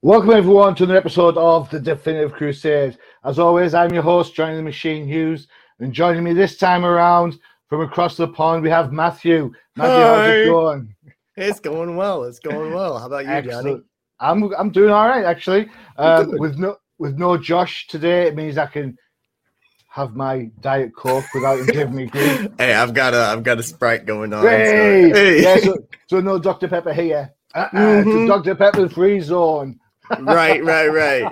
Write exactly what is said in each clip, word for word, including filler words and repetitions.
Welcome everyone to another episode of The Definitive Crusade. As always, I'm your host, Johnny the Machine Hughes, and joining me this time around from across the pond, we have Matthew. Matthew, Hi. how's it going? It's going well. It's going well. How about you, Excellent. Johnny? I'm I'm doing all right actually. Um, Good. with no with no Josh today, it means I can have my Diet Coke without him giving me grief. Hey, I've got a I've got a Sprite going on. Hey, So, hey. yeah, so, so no Doctor Pepper here. Uh-uh, Mhm. It's a Doctor Pepper free zone. right, right,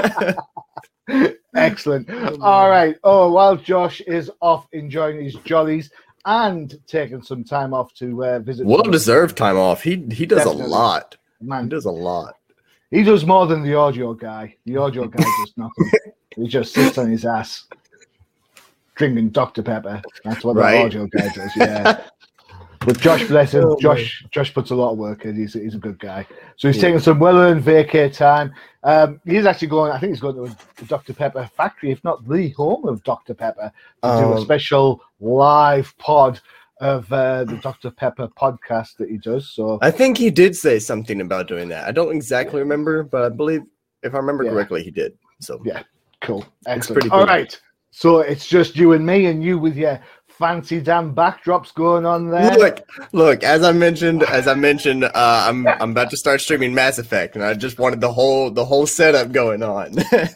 right. Excellent. Oh, All right. Oh, while Josh is off enjoying his jollies and taking some time off to uh, visit. Well some- deserved time off. He he does Definitely. a lot. He Man, does a lot. he does more than the audio guy. The audio guy does nothing. He just sits on his ass drinking Doctor Pepper. That's what Right. the audio guy does. Yeah. But Josh, bless him, Oh, Josh Josh puts a lot of work in. He's, he's a good guy. So he's Yeah. taking some well-earned vacay time. Um, he's actually going, I think he's going to a Doctor Pepper factory, if not the home of Doctor Pepper, to do a Um, special live pod of uh, the Doctor Pepper podcast that he does. So I think he did say something about doing that. I don't exactly remember, but I believe if I remember Yeah. correctly, he did. So Yeah. cool. Excellent. pretty All cool. right. So it's just you and me, and you with your fancy damn backdrops going on there. Look, look. As I mentioned, as I mentioned, uh, I'm I'm about to start streaming Mass Effect, and I just wanted the whole the whole setup going on.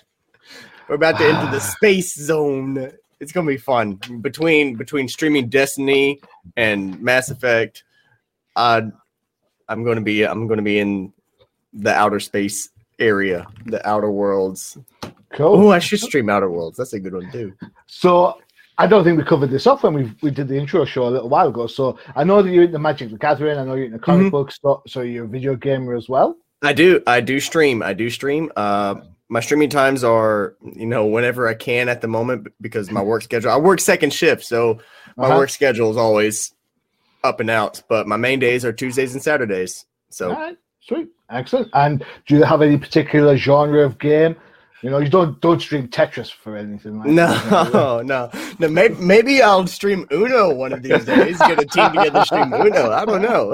We're about to enter the space zone. It's gonna be fun between between streaming Destiny and Mass Effect. Uh, I'm gonna be I'm gonna be in the outer space area, the outer worlds. Cool. Oh, I should stream Outer Worlds. That's a good one too. So I don't think we covered this off when we we did the intro show a little while ago. So I know that you're into Magic the Gathering. I know you're into comic Mhm. books. So, so you're a video gamer as well. I do. I do stream. I do stream. Uh, my streaming times are, you know, whenever I can at the moment because my work schedule. I work second shift, so my Uh-huh. work schedule is always up and out. But my main days are Tuesdays and Saturdays. So All right, sweet, excellent. And do you have any particular genre of game? You know, you don't don't stream Tetris for anything like that. no, no, no. Maybe maybe I'll stream Uno one of these days. Get a team together, stream Uno. I don't know.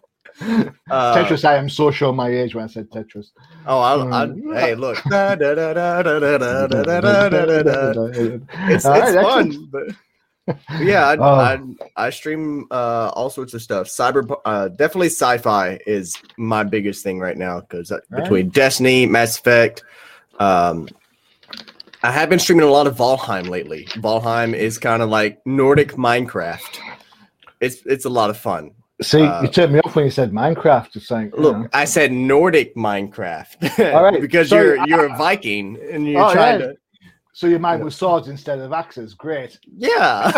uh, Tetris, I am so sure my age when I said Tetris. Oh, I'll, I'll, Mm. hey, look. Da, da, da, da, da, da, da, da, da, da, da. It's, All it's right, fun, excellent. but yeah, I, Oh. I I stream uh, all sorts of stuff. Cyber, uh, definitely sci-fi is my biggest thing right now because between Destiny, Mass Effect, um, I have been streaming a lot of Valheim lately. Valheim is kind of like Nordic Minecraft. It's it's a lot of fun. See, Uh, you turned me off when you said Minecraft. It's like, you Look, know. I said Nordic Minecraft. All right, because sorry, you're you're a Viking and you're Oh, trying yeah. to So your mind was swords instead of axes. Great. yeah.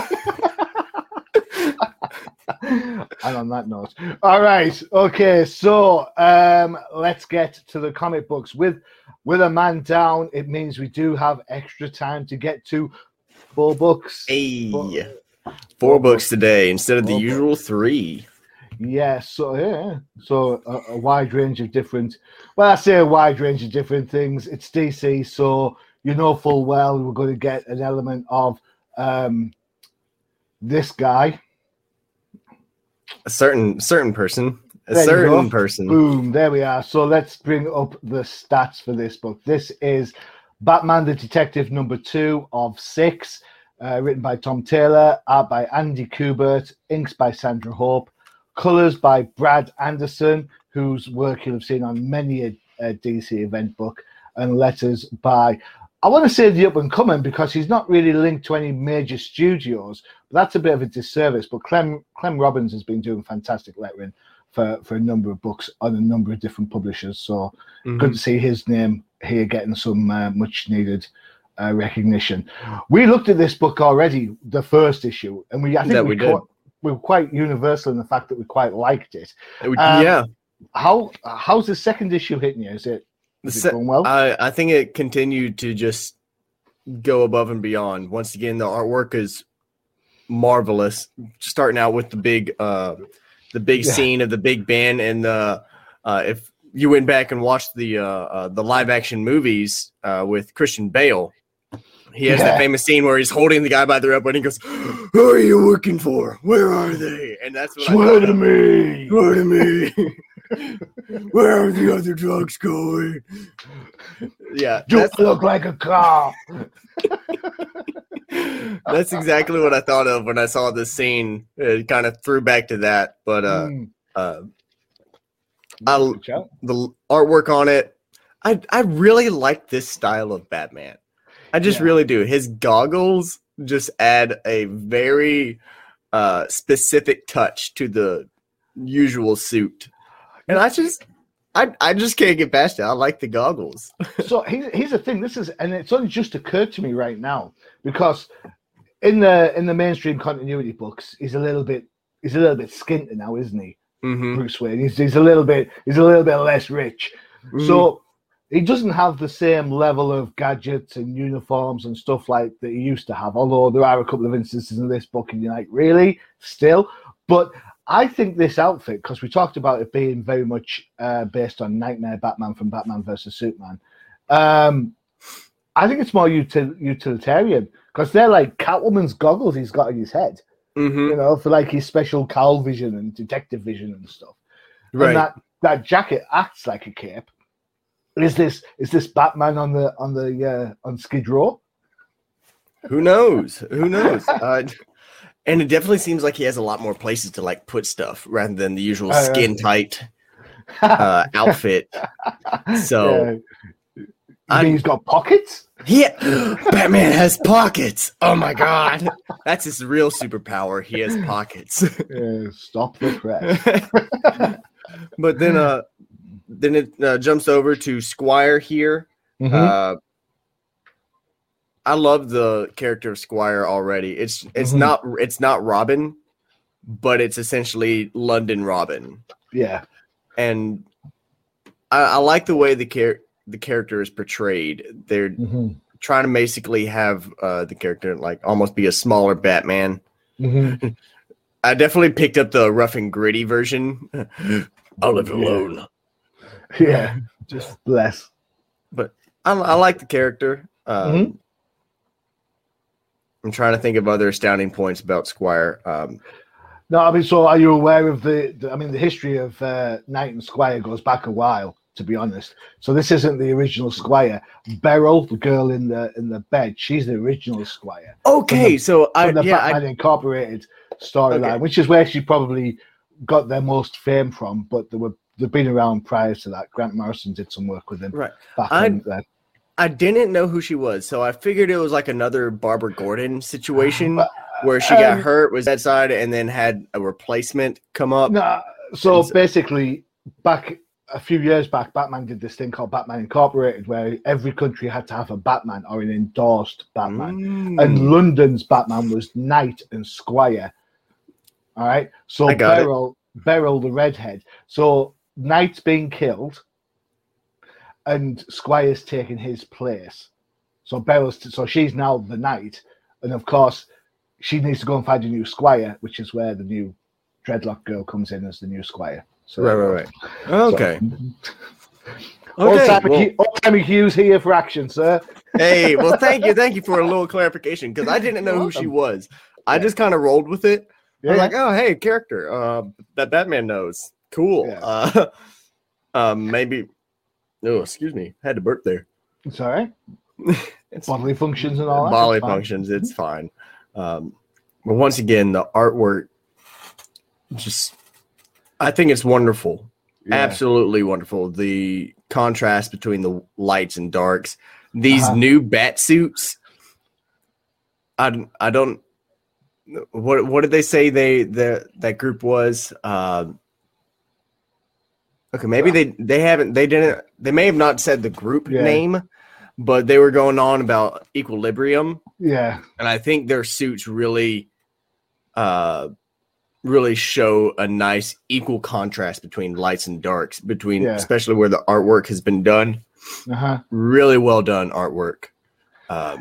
And on that note, all right, okay. So um, let's get to the comic books. With with a man down, it means we do have extra time to get to four books. Hey, Four- four books today instead of the Four usual three. Yeah, so yeah, so a, a wide range of different. Well, I say a wide range of different things. It's D C, so you know full well we're going to get an element of um, this guy. A certain certain person, a There you certain go. person. Boom, there we are. So let's bring up the stats for this book. This is Batman the Detective number two of six, uh, written by Tom Taylor, art by Andy Kubert, inks by Sandra Hope, colors by Brad Anderson, whose work you'll have seen on many a, a D C event book, and letters by, I want to say the up and coming because he's not really linked to any major studios, but that's a bit of a disservice. But Clem Clem Robbins has been doing fantastic lettering for, for a number of books on a number of different publishers. So Mhm. good to see his name here getting some uh, much needed uh, recognition. We looked at this book already, the first issue, and we I think That we, we did. quite, we were quite universal in the fact that we quite liked it. It would- Um, yeah, How how's the second issue hitting you? Is it, The is it se- going well? I I think it continued to just go above and beyond. Once again, the artwork is marvelous. Starting out with the big uh the big Yeah. scene of the big band and the uh if you went back and watched the uh, uh the live action movies uh with Christian Bale, he has Yeah. that famous scene where he's holding the guy by the rope and he goes, "Who are you working for? Where are they?" And that's what Swear I to thought. me. Swear to me. Where are the other drugs going? Yeah, You that's, look like a car. that's exactly what I thought of when I saw this scene. It kind of threw back to that, but uh, Mm. uh, I, Good shout. the artwork on it, I I really like this style of Batman. I just Yeah. really do. His goggles just add a very uh, specific touch to the usual suit, and I just, I, I just can't get past it. I like the goggles. So here's, here's the thing. This is, and it's only just occurred to me right now because in the in the mainstream continuity books, he's a little bit he's a little bit skinty now, isn't he? Mm-hmm. Bruce Wayne. He's, he's a little bit he's a little bit less rich. Mm-hmm. So he doesn't have the same level of gadgets and uniforms and stuff like that he used to have. Although there are a couple of instances in this book, and you're like, really, still. But I think this outfit, because we talked about it being very much uh, based on Nightmare Batman from Batman versus Superman. Um, I think it's more util- utilitarian because they're like Catwoman's goggles he's got in his head. Mm-hmm. You know, for like his special cowl vision and detective vision and stuff. Right. And that, that jacket acts like a cape. Is this is this Batman on the on the uh, on Skid Row? Who knows? Who knows? uh, and it definitely seems like he has a lot more places to like put stuff rather than the usual Uh, skin tight uh, outfit. So Yeah. You I- mean he's got pockets? yeah, Batman has pockets. Oh my god, that's his real superpower. He has pockets. Yeah, stop the press. But then, uh, then it uh, jumps over to Squire here. Mhm. Uh, I love the character of Squire already. It's it's Mhm. not it's not Robin, but it's essentially London Robin, Yeah. and I, I like the way the char- the character is portrayed. They're Mhm. trying to basically have uh, the character like almost be a smaller Batman. Mhm. I definitely picked up the rough and gritty version. I'll live alone. Yeah. Just bless. But I, I like the character. Um, Mhm. I'm trying to think of other astounding points about Squire. Um, No, I mean, so are you aware of the? the I mean, the history of uh, Knight and Squire goes back a while, to be honest. So this isn't the original Squire. Beryl, the girl in the in the bed, she's the original Squire. okay, the- so I From the yeah I, Batman Incorporated storyline, Okay. which is where she probably got their most fame from. But they were they've been around prior to that. Grant Morrison did some work with them right. back I- in there. I didn't know who she was, so I figured it was like another Barbara Gordon situation where she got Um, hurt, was that side, and then had a replacement come up. No, so And so- basically, back a few years back, Batman did this thing called Batman Incorporated, where every country had to have a Batman or an endorsed Batman. Mm. And London's Batman was Knight and Squire. All right, so I got it. Beryl, Beryl the redhead. So Knight's being killed, and Squire's taking his place. So Beryl's, so she's now the Knight, and of course, she needs to go and find a new Squire, which is where the new Dreadlock girl comes in as the new Squire. So, Right, right, right. Okay. Old Okay. timey well- Hugh- old-timey Hughes here for action, sir. hey, well, thank you, thank you for a little clarification because I didn't know You're who she welcome. was. I Yeah. just kind of rolled with it. I was Yeah. like, oh, hey, character uh, that Batman knows. Cool. Yeah. Uh, um, maybe. Oh, excuse me. Had to burp there. It's all right. It's Bodily functions and all that. bodily it's fine. functions. It's fine. Um, but once again, the artwork, just, I think it's wonderful. Yeah. Absolutely wonderful. The contrast between the lights and darks. These Uh-huh. new bat suits. I, I don't. What what did they say they the that group was? Um, okay, maybe they they haven't they didn't they may have not said the group Yeah. name, but they were going on about Equilibrium, Yeah. and I think their suits really, uh, really show a nice equal contrast between lights and darks, between Yeah. especially where the artwork has been done. Uh-huh. Really well done artwork. Um,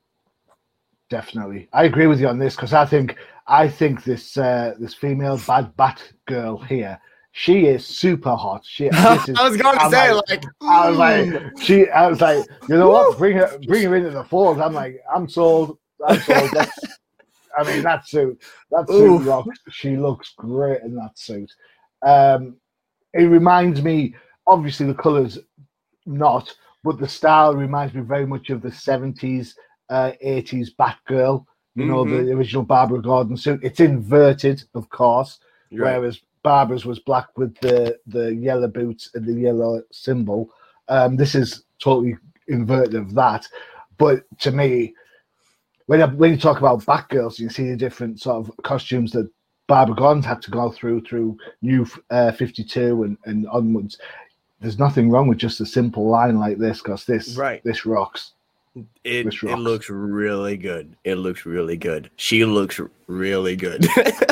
Definitely. I agree with you on this because I think I think this uh, this female bad bat girl here, she is super hot. She this is, I was going to I'm say like- like, I was mm. like, she. I was like, you know what? Bring her, bring her into the fold. I'm like, I'm sold. I'm sold. That's, I mean, that suit, that suit Ooh. rocks. She looks great in that suit. Um, it reminds me, obviously the colours not, but the style reminds me very much of the seventies, uh, eighties Batgirl. You know, Mhm. the original Barbara Gordon suit. It's inverted, of course, Right. whereas Barbara's was black with the, the yellow boots and the yellow symbol. Um, this is totally inverted of that. But to me, when I, when you talk about Batgirls, you see the different sort of costumes that Barbara Gordon had to go through through New uh, fifty-two and, and onwards. There's nothing wrong with just a simple line like this, because this Right. this rocks. It This it rocks. looks really good. It looks really good. She looks really good.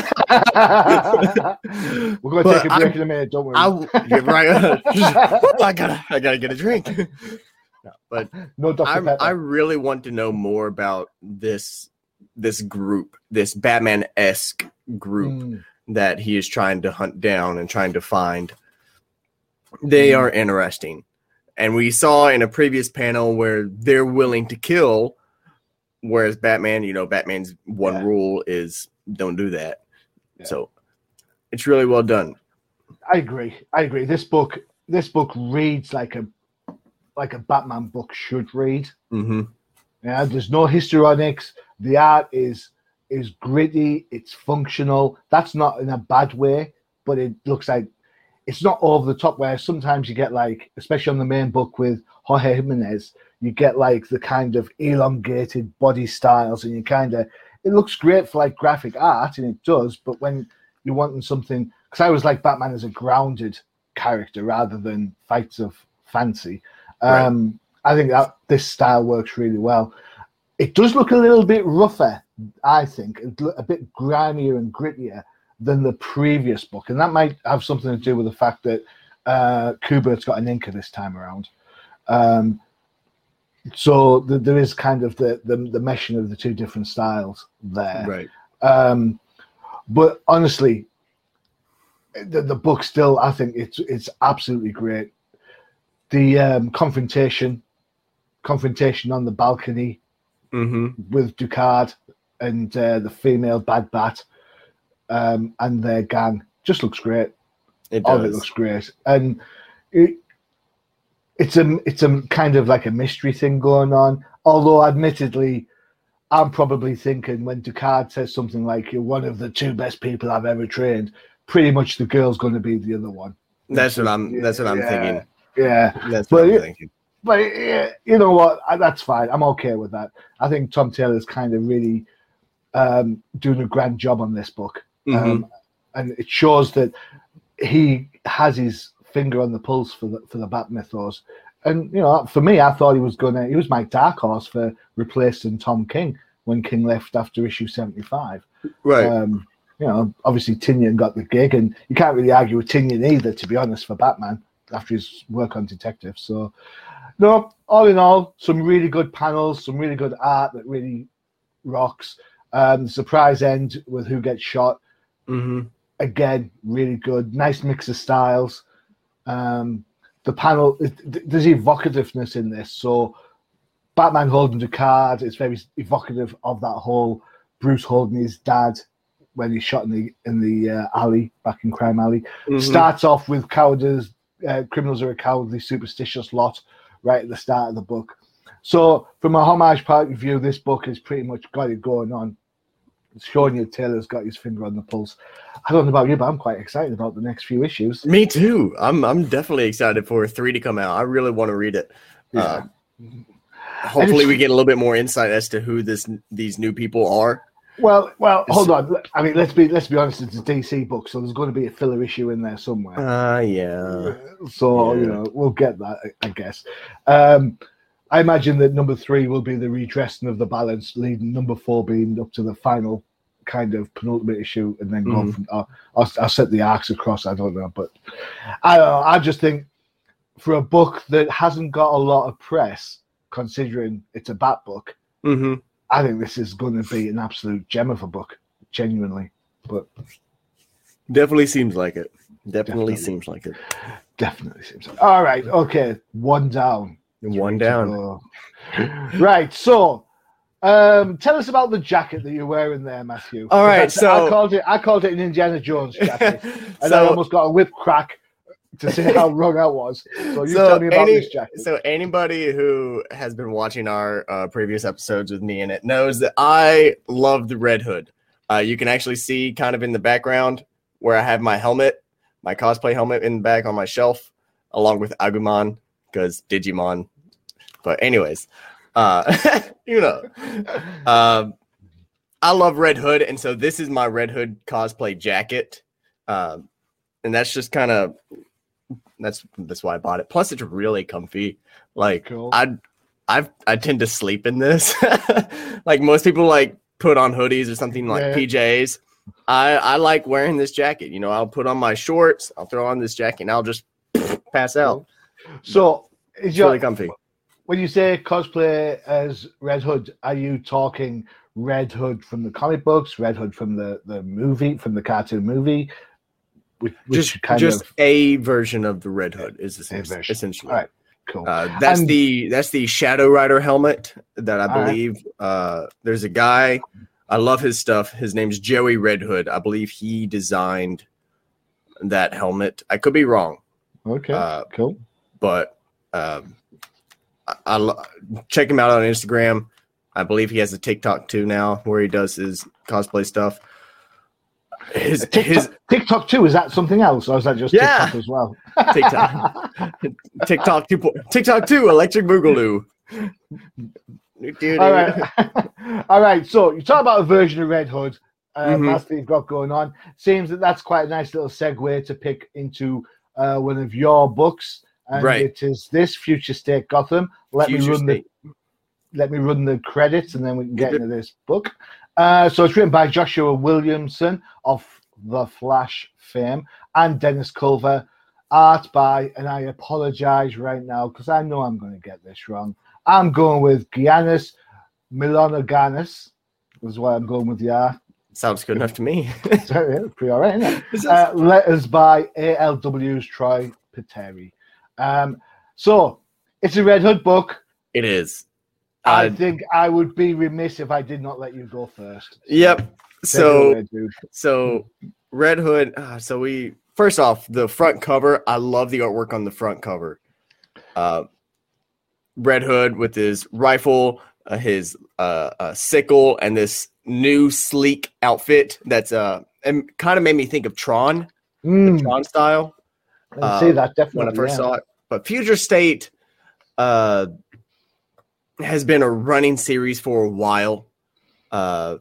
We're going to But take a break I- in a minute, don't worry. I you're right. I gotta I gotta get a drink. No, but no Doctor I Pepper. I really want to know more about this this group, this Batman-esque group Mm, that he is trying to hunt down and trying to find. They are interesting. And we saw in a previous panel where they're willing to kill, whereas Batman, you know, Batman's one Yeah. rule is don't do that. Yeah. So it's really well done. I agree. I agree. This book, this book reads like a like a Batman book should read. Mm-hmm. Yeah, there's no histrionics. The art is is gritty. It's functional. That's not in a bad way, but it looks like it's not over the top. Where sometimes you get like, especially on the main book with Jorge Jimenez, you get like the kind of elongated body styles, and you kind of it looks great for like graphic art, and it does. But when you're wanting something, because I always like Batman as a grounded character rather than fights of fancy. Um, I think that this style works really well. It does look a little bit rougher, I think, a bit grimier and grittier than the previous book, and that might have something to do with the fact that uh, Kubert's got an inker this time around. Um, so th- there is kind of the, the the meshing of the two different styles there. Right. Um, but honestly, the, the book still, I think it's it's absolutely great. The um, confrontation, confrontation on the balcony Mm-hmm. with Ducard and uh, the female Bad Bat um, and their gang just looks great. It All of it does. looks great, and it, it's a it's a kind of like a mystery thing going on. Although, admittedly, I'm probably thinking when Ducard says something like "You're one of the two best people I've ever trained," pretty much the girl's going to be the other one. That's what I'm. That's what I'm Yeah, thinking. Yeah, That's But what I'm it- thinking. but yeah, you know what? I, that's fine. I'm okay with that. I think Tom Taylor's kind of really um, doing a grand job on this book, um, and it shows that he has his finger on the pulse for the for the Bat mythos. And you know, for me, I thought he was gonna. He was my dark horse for replacing Tom King when King left after issue seventy-five. Right. Um, you know, obviously Tinian got the gig, and you can't really argue with Tinian either, to be honest, for Batman after his work on Detective. So, no, all in all, some really good panels, some really good art that really rocks. Um, the surprise end with who gets shot, mm-hmm. again, really good. Nice mix of styles. Um, the panel, it, there's evocativeness in this. So, Batman holding the card is very evocative of that whole Bruce holding his dad when he's shot in the in the uh, alley back in Crime Alley. Mm-hmm. Starts off with cowardice, uh, criminals are a cowardly, superstitious lot right at the start of the book. So, from a homage point of view, this book has pretty much got it going on. It's showing you Taylor's got his finger on the pulse. I don't know about you, but I'm quite excited about the next few issues. Me too. I'm. I'm definitely excited for three to come out. I really want to read it. Yeah. Uh, hopefully, we get a little bit more insight as to who this these new people are. Well, well, hold on. I mean, let's be let's be honest. It's a D C book, so there's going to be a filler issue in there somewhere. Uh yeah. So Yeah. you know, we'll get that, I I guess. Um, I imagine that number three will be the redressing of the balance, leading number four being up to the final kind of penultimate issue, and then go Mhm. from. Uh, I'll, I'll set the arcs across. I don't know, but I don't know. I just think for a book that hasn't got a lot of press, considering it's a Bat book, Mm-hmm. I think this is going to be an absolute gem of a book, genuinely. But Definitely seems like it. Definitely, Definitely. seems like it. definitely seems. All right, okay, one down. One down. Oh. Right, so um, tell us about the jacket that you're wearing there, Matthew. All right, I, so- I called it. I called it an Indiana Jones jacket, and I So almost got a whip crack to see how wrong I was. So you So tell me about any- this jacket. So anybody who has been watching our uh, previous episodes with me in it knows that I love the Red Hood. Uh, you can actually see kind of in the background where I have my helmet, my cosplay helmet in the back on my shelf, along with Agumon, because Digimon. But anyways, uh, you know, um, I love Red Hood, and so this is my Red Hood cosplay jacket, um, and that's just kind of that's that's why I bought it. Plus, it's really comfy. Like Cool. I, I I tend to sleep in this. Like most people, like put on hoodies or something like Yeah. P Js. I I like wearing this jacket. You know, I'll put on my shorts, I'll throw on this jacket, and I'll just pass out. So is It's your, really comfy. when you say cosplay as Red Hood, are you talking Red Hood from the comic books, Red Hood from the, the movie, from the cartoon movie? Which, which Just kind just of a version of the Red Hood is a essentially. version. essentially. All right, cool. Uh, that's And- the that's the Shadow Rider helmet that I All right. believe. Uh, there's a guy. I love his stuff. His name's Joey Red Hood. I believe he designed that helmet. I could be wrong, Okay, uh, cool. but um, I, I lo- check him out on Instagram. I believe he has a TikTok too now, where he does his cosplay stuff. His TikTok, his TikTok too, is that something else, or is that just Yeah. TikTok as well? TikTok TikTok two po- TikTok two Electric Boogaloo. All right, all right. So you talk about a version of Red Hood, uh, Mhm. mask that you've got going on. Seems that that's quite a nice little segue to pick into uh, one of your books, and Right. it is this Future State Gotham. Let Future me run State. the let me run the credits, and then we can get Yep. into this book. Uh, so it's written by Joshua Williamson of The Flash fame and Dennis Culver. Art by, and I apologize right now because I know I'm going to get this wrong. I'm going with Giannis Milonaganis. Is why I'm going with the art. Sounds good enough to me. So, yeah, pretty all right, isn't it? This is- Uh, letters by A L W's Troy Peteri. Um, so it's a Red Hood book. It is. I Uh, think I would be remiss if I did not let you go first. Yep. Take it So away, dude. so Red Hood. Uh, so we first off the front cover. I love the artwork on the front cover. Uh, Red Hood with his rifle, uh, his uh, uh, sickle, and this new sleek outfit. That's uh, and kind of made me think of Tron, Mm, Tron style. I see uh, that definitely. when I first yeah. saw it. But Future State uh, has been a running series for a while. Uh,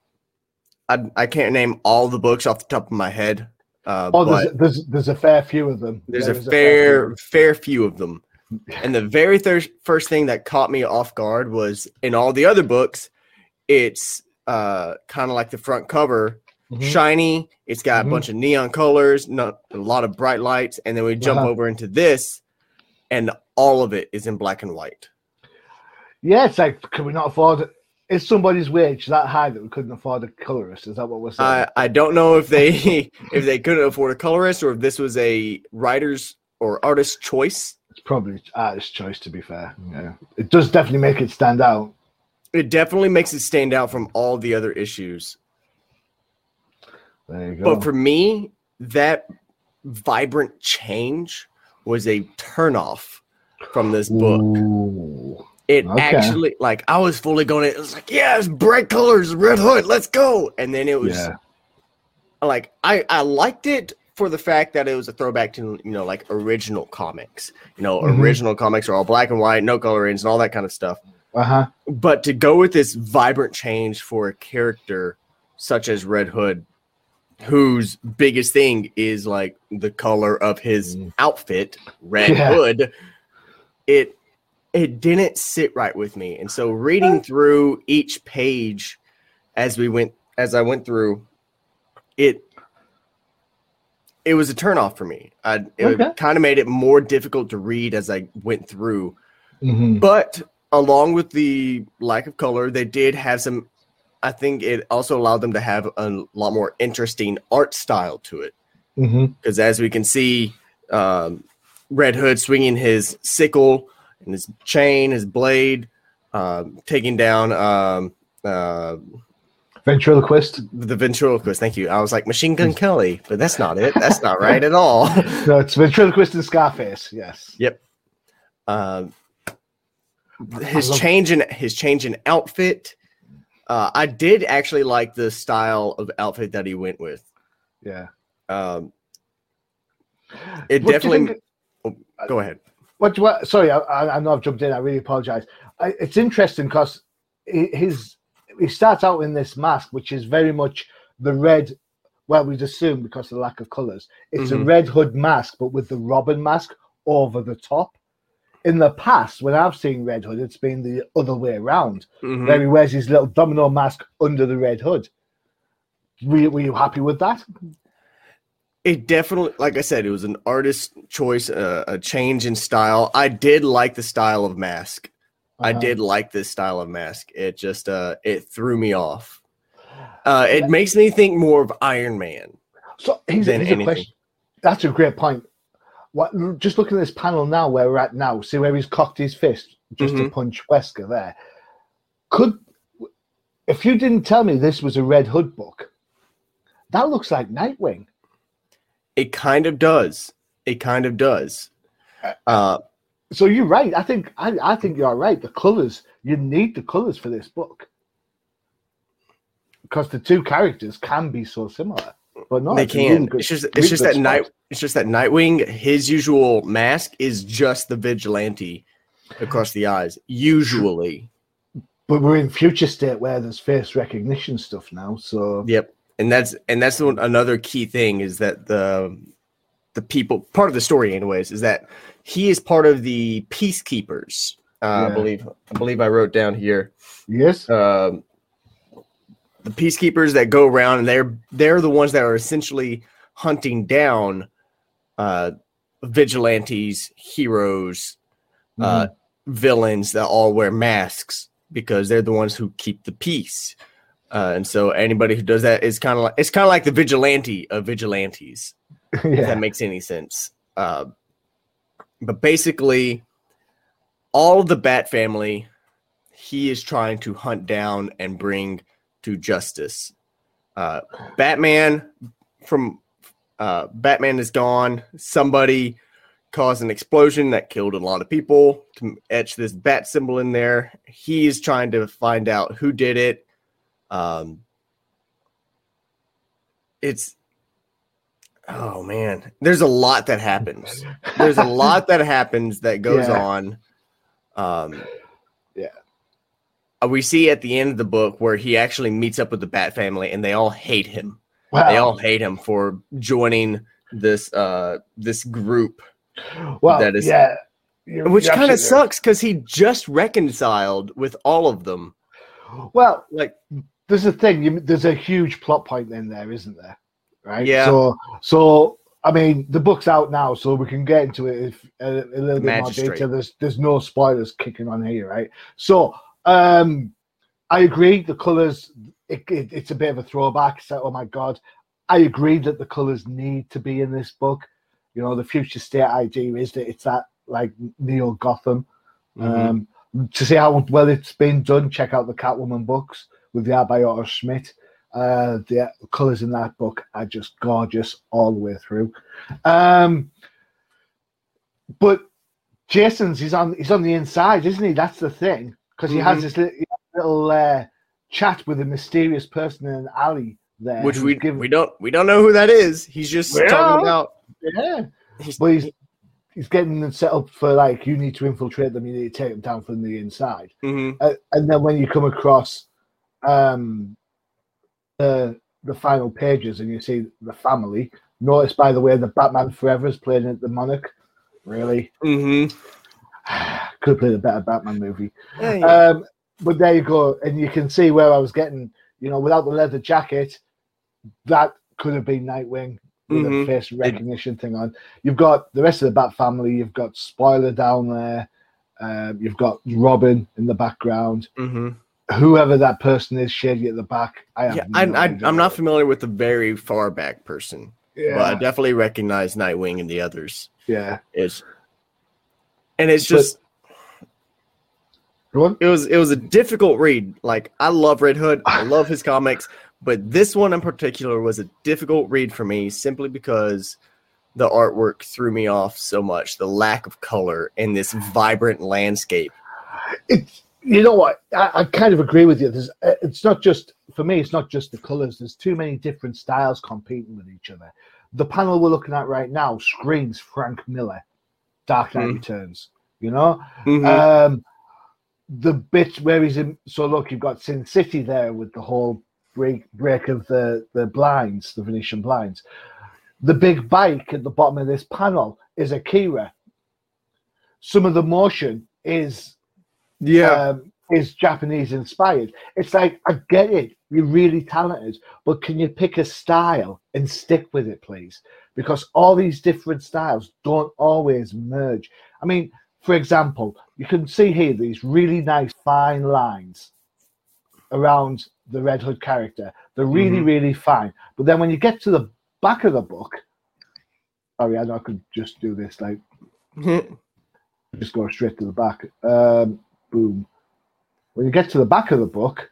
I I can't name all the books off the top of my head. Uh, Oh, but there's, there's there's a fair few of them. there's There a is fair fair few of them. And the very thir- first thing that caught me off guard was in all the other books, it's uh, kind of like the front cover, Mhm. shiny. It's got Mhm. a bunch of neon colors, not a lot of bright lights, and then we jump Uh-huh. over into this, and all of it is in black and white. Yeah, it's like, can we not afford? Is somebody's wage that high that we couldn't afford a colorist? Is that what we're saying? I I don't know if they if they couldn't afford a colorist or if this was a writer's or artist's choice. It's probably artist's choice, to be fair. Yeah, it does definitely make it stand out. It definitely makes it stand out from all the other issues. There you go. But for me, that vibrant change was a turnoff from this book. Ooh. It Okay. actually, like, I was fully going, it was like, yes, bright colors, Red Hood, let's go. And then it was Yeah. like, I, I liked it for the fact that it was a throwback to, you know, like original comics. You know, Mhm. original comics are all black and white, no colorings, and all that kind of stuff. Uh huh. But to go with this vibrant change for a character such as Red Hood, whose biggest thing is like the color of his Mm. outfit, Red Yeah. Hood, it it didn't sit right with me. And so reading through each page as we went as I went through, it it was a turnoff for me. I, it Okay. kind of made it more difficult to read as I went through. Mm-hmm. But along with the lack of color, they did have some. I think it also allowed them to have a lot more interesting art style to it. Mm-hmm. Because as we can see, um, Red Hood swinging his sickle and his chain, his blade, um, taking down um, uh, Ventriloquist. The ventriloquist. Thank you. I was like Machine Gun Kelly, but that's not it. That's not right at all. No, it's ventriloquist and Scarface. Yes. Yep. Um, his love- change in his change in outfit. Uh, I did actually like the style of outfit that he went with. Yeah. Um, it What do you definitely. think- oh, go ahead. What do you want? Sorry, I, I I know I've jumped in. I really apologize. I, it's interesting because his he starts out in this mask, which is very much the red. Well, we'd assume because of the lack of colors, it's Mhm. a Red Hood mask, but with the Robin mask over the top. In the past, when I've seen Red Hood, it's been the other way around, Mhm. where he wears his little domino mask under the Red Hood. Were, were you happy with that? It definitely, like I said, it was an artist choice, uh, a change in style. I did like the style of mask. I Uh-huh. did like this style of mask. It just, uh, it threw me off. Uh, it makes me think more of Iron Man. So here's, than here's a anything. question. That's a great point. What? Just looking at this panel now, where we're at now, see where he's cocked his fist just to Mhm. punch Wesker there. Could, if you didn't tell me this was a Red Hood book, that looks like Nightwing. It kind of does. It kind of does. Uh, So you're right. I think I, I think you're right. The colors, you need the colors for this book because the two characters can be so similar, but no, they it's a really can. good- It's just, really it's just good that night. spot. It's just that Nightwing. His usual mask is just the vigilante across the eyes. Usually, But we're in future state where there's face recognition stuff now. So yep. And that's and that's the one, another key thing is that the the people part of the story, anyways, is that he is part of the peacekeepers. Uh, I Yeah. believe. I believe I wrote down here. yes, Um, the peacekeepers that go around and they're they're the ones that are essentially hunting down uh, vigilantes, heroes, uh, villains that all wear masks because they're the ones who keep the peace. Uh, and so anybody who does that is kind of like it's kind of like the vigilante of vigilantes. If yeah, that makes any sense. Uh, but basically, all of the Bat family, he is trying to hunt down and bring to justice. Uh, Batman from uh, Batman is gone. Somebody caused an explosion that killed a lot of people to etch this bat symbol in there. He is trying to find out who did it. Um, it's oh man, there's a lot that happens. There's a lot that happens that goes Yeah. on. Um, Yeah. uh, we see at the end of the book where he actually meets up with the Bat family, and they all hate him. wow. They all hate him for joining this uh this group, well, that is- yeah, you're- which you're kind of absolutely sucks because he just reconciled with all of them. right. Well, Like, there's a thing. You, there's a huge plot point in there, isn't there? Right. Yeah. So, so I mean, the book's out now, so we can get into it if, a, a little bit more Magistrate. detail. There's there's no spoilers kicking on here, right? So, um, I agree. The colors, it, it, it's a bit of a throwback. It's like, oh my god, I agree that the colors need to be in this book. You know, the future state idea is that it's that like neo Gotham. mhm. Um, to see how well it's been done, check out the Catwoman books with the art by Otto Schmidt. Uh, the colors in that book are just gorgeous all the way through. Um, but Jason's he's on he's on the inside, isn't he? That's the thing, because he has Mhm. this little, little uh, chat with a mysterious person in an alley there, which who's we given- we don't we don't know who that is. He's just Yeah. talking about. yeah. He's, But he's he's getting them set up for like you need to infiltrate them, you need to take them down from the inside. mhm. Uh, and then when you come across um, the the final pages and you see the family, notice by the way the Batman Forever is playing at the Monarch. Really, Mhm. could have played a better Batman movie. Yeah, yeah. Um, but there you go, and you can see where I was getting. You know, without the leather jacket, that could have been Nightwing with Mhm. a face recognition thing on. You've got the rest of the Bat family. You've got Spoiler down there. Um, you've got Robin in the background. Mhm. Whoever that person is, shady at the back. I have Yeah, no I, I, idea. I'm not familiar with the very far back person, Yeah, but I definitely recognize Nightwing and the others. yeah. It's and it's But- just Go on. It was it was a difficult read. Like, I love Red Hood. I love his comics. But this one in particular was a difficult read for me simply because the artwork threw me off so much. The lack of color in this vibrant landscape. It's, you know what? I, I kind of agree with you. There's, it's not just, for me, it's not just the colors. There's too many different styles competing with each other. The panel we're looking at right now screams Frank Miller, Dark Knight mm. Returns, you know? Mm-hmm. Um, the bit where he's in, so look, you've got Sin City there with the whole break, break of the, the blinds, the Venetian blinds. The big bike at the bottom of this panel is Akira. Some of the motion is yeah um, is Japanese inspired. It's like, I get it, you're really talented, but can you pick a style and stick with it, please? Because all these different styles don't always merge. I mean, for example, you can see here these really nice fine lines around the Red Hood character. They're really, mm-hmm. really fine. But then when you get to the back of the book, sorry, I know I could just do this, like, just go straight to the back. Um, boom. When you get to the back of the book,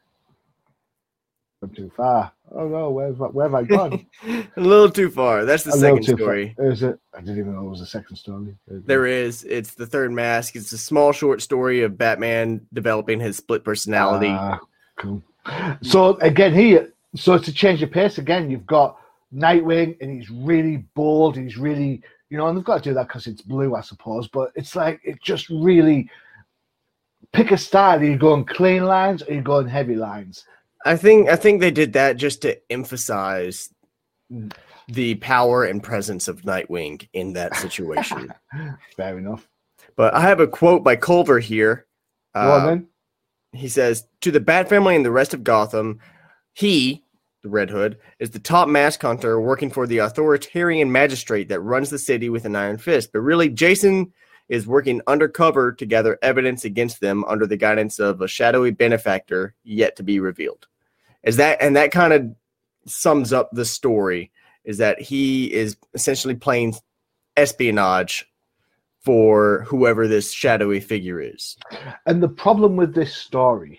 I'm too far. Oh no, where have I, where have I gone? A little too far. That's the a second story. Is it? I didn't even know it was a second story. There is. It's the third mask. It's a small short story of Batman developing his split personality. Ah, cool. So again, here, so to change the pace again, you've got Nightwing, and he's really bold. He's really, you know, and they've got to do that because it's blue, I suppose. But it's like, it just really pick a style. Are you going clean lines, or are you going heavy lines? I think I think they did that just to emphasize the power and presence of Nightwing in that situation. Fair enough. But I have a quote by Culver here. Well, uh, then. He says, "To the Bat family and the rest of Gotham, he, the Red Hood, is the top mask hunter working for the authoritarian magistrate that runs the city with an iron fist. But really, Jason is working undercover to gather evidence against them under the guidance of a shadowy benefactor yet to be revealed." Is that and that kind of sums up the story, is that he is essentially playing espionage for whoever this shadowy figure is. And the problem with this story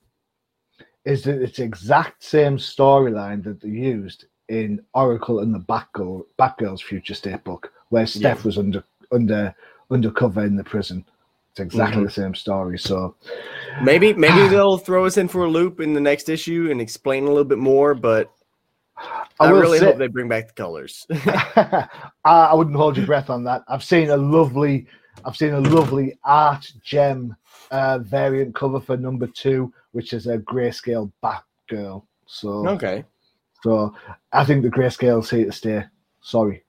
is that it's the exact same storyline that they used in Oracle and the Batgirl, Batgirl's Future State book, where Steph yeah. was under under undercover in the prison. It's exactly mm-hmm. the same story. So maybe maybe they'll throw us in for a loop in the next issue and explain a little bit more, but I, I really say, hope they bring back the colors. I, I wouldn't hold your breath on that. I've seen a lovely I've seen a lovely art gem uh, variant cover for number two, which is a grayscale Batgirl. So okay. So I think the grayscale's here to stay. Sorry.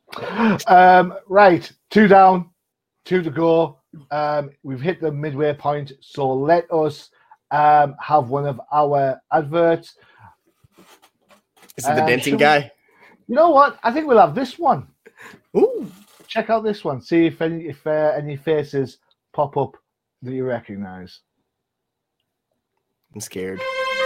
Um, right, two down, two to go. Um, we've hit the midway point, so let us um, have one of our adverts. Is it the um, dancing guy? We, you know what? I think we'll have this one. Ooh! Check out this one. See if any if uh, any faces pop up that you recognise. I'm scared.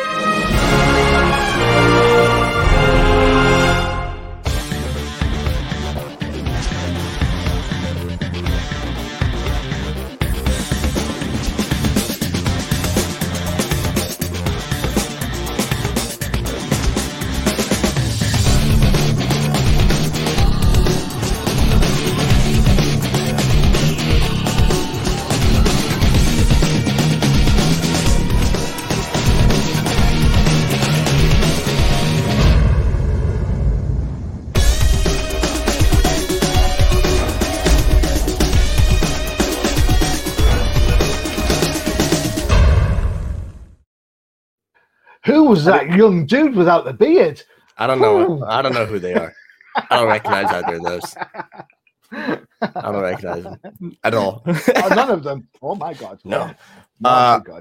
Who was that young dude without the beard? I don't know. Ooh. I don't know who they are. I don't recognize either of those. I don't recognize them at all. Oh, none of them. Oh my god. No. Oh uh, my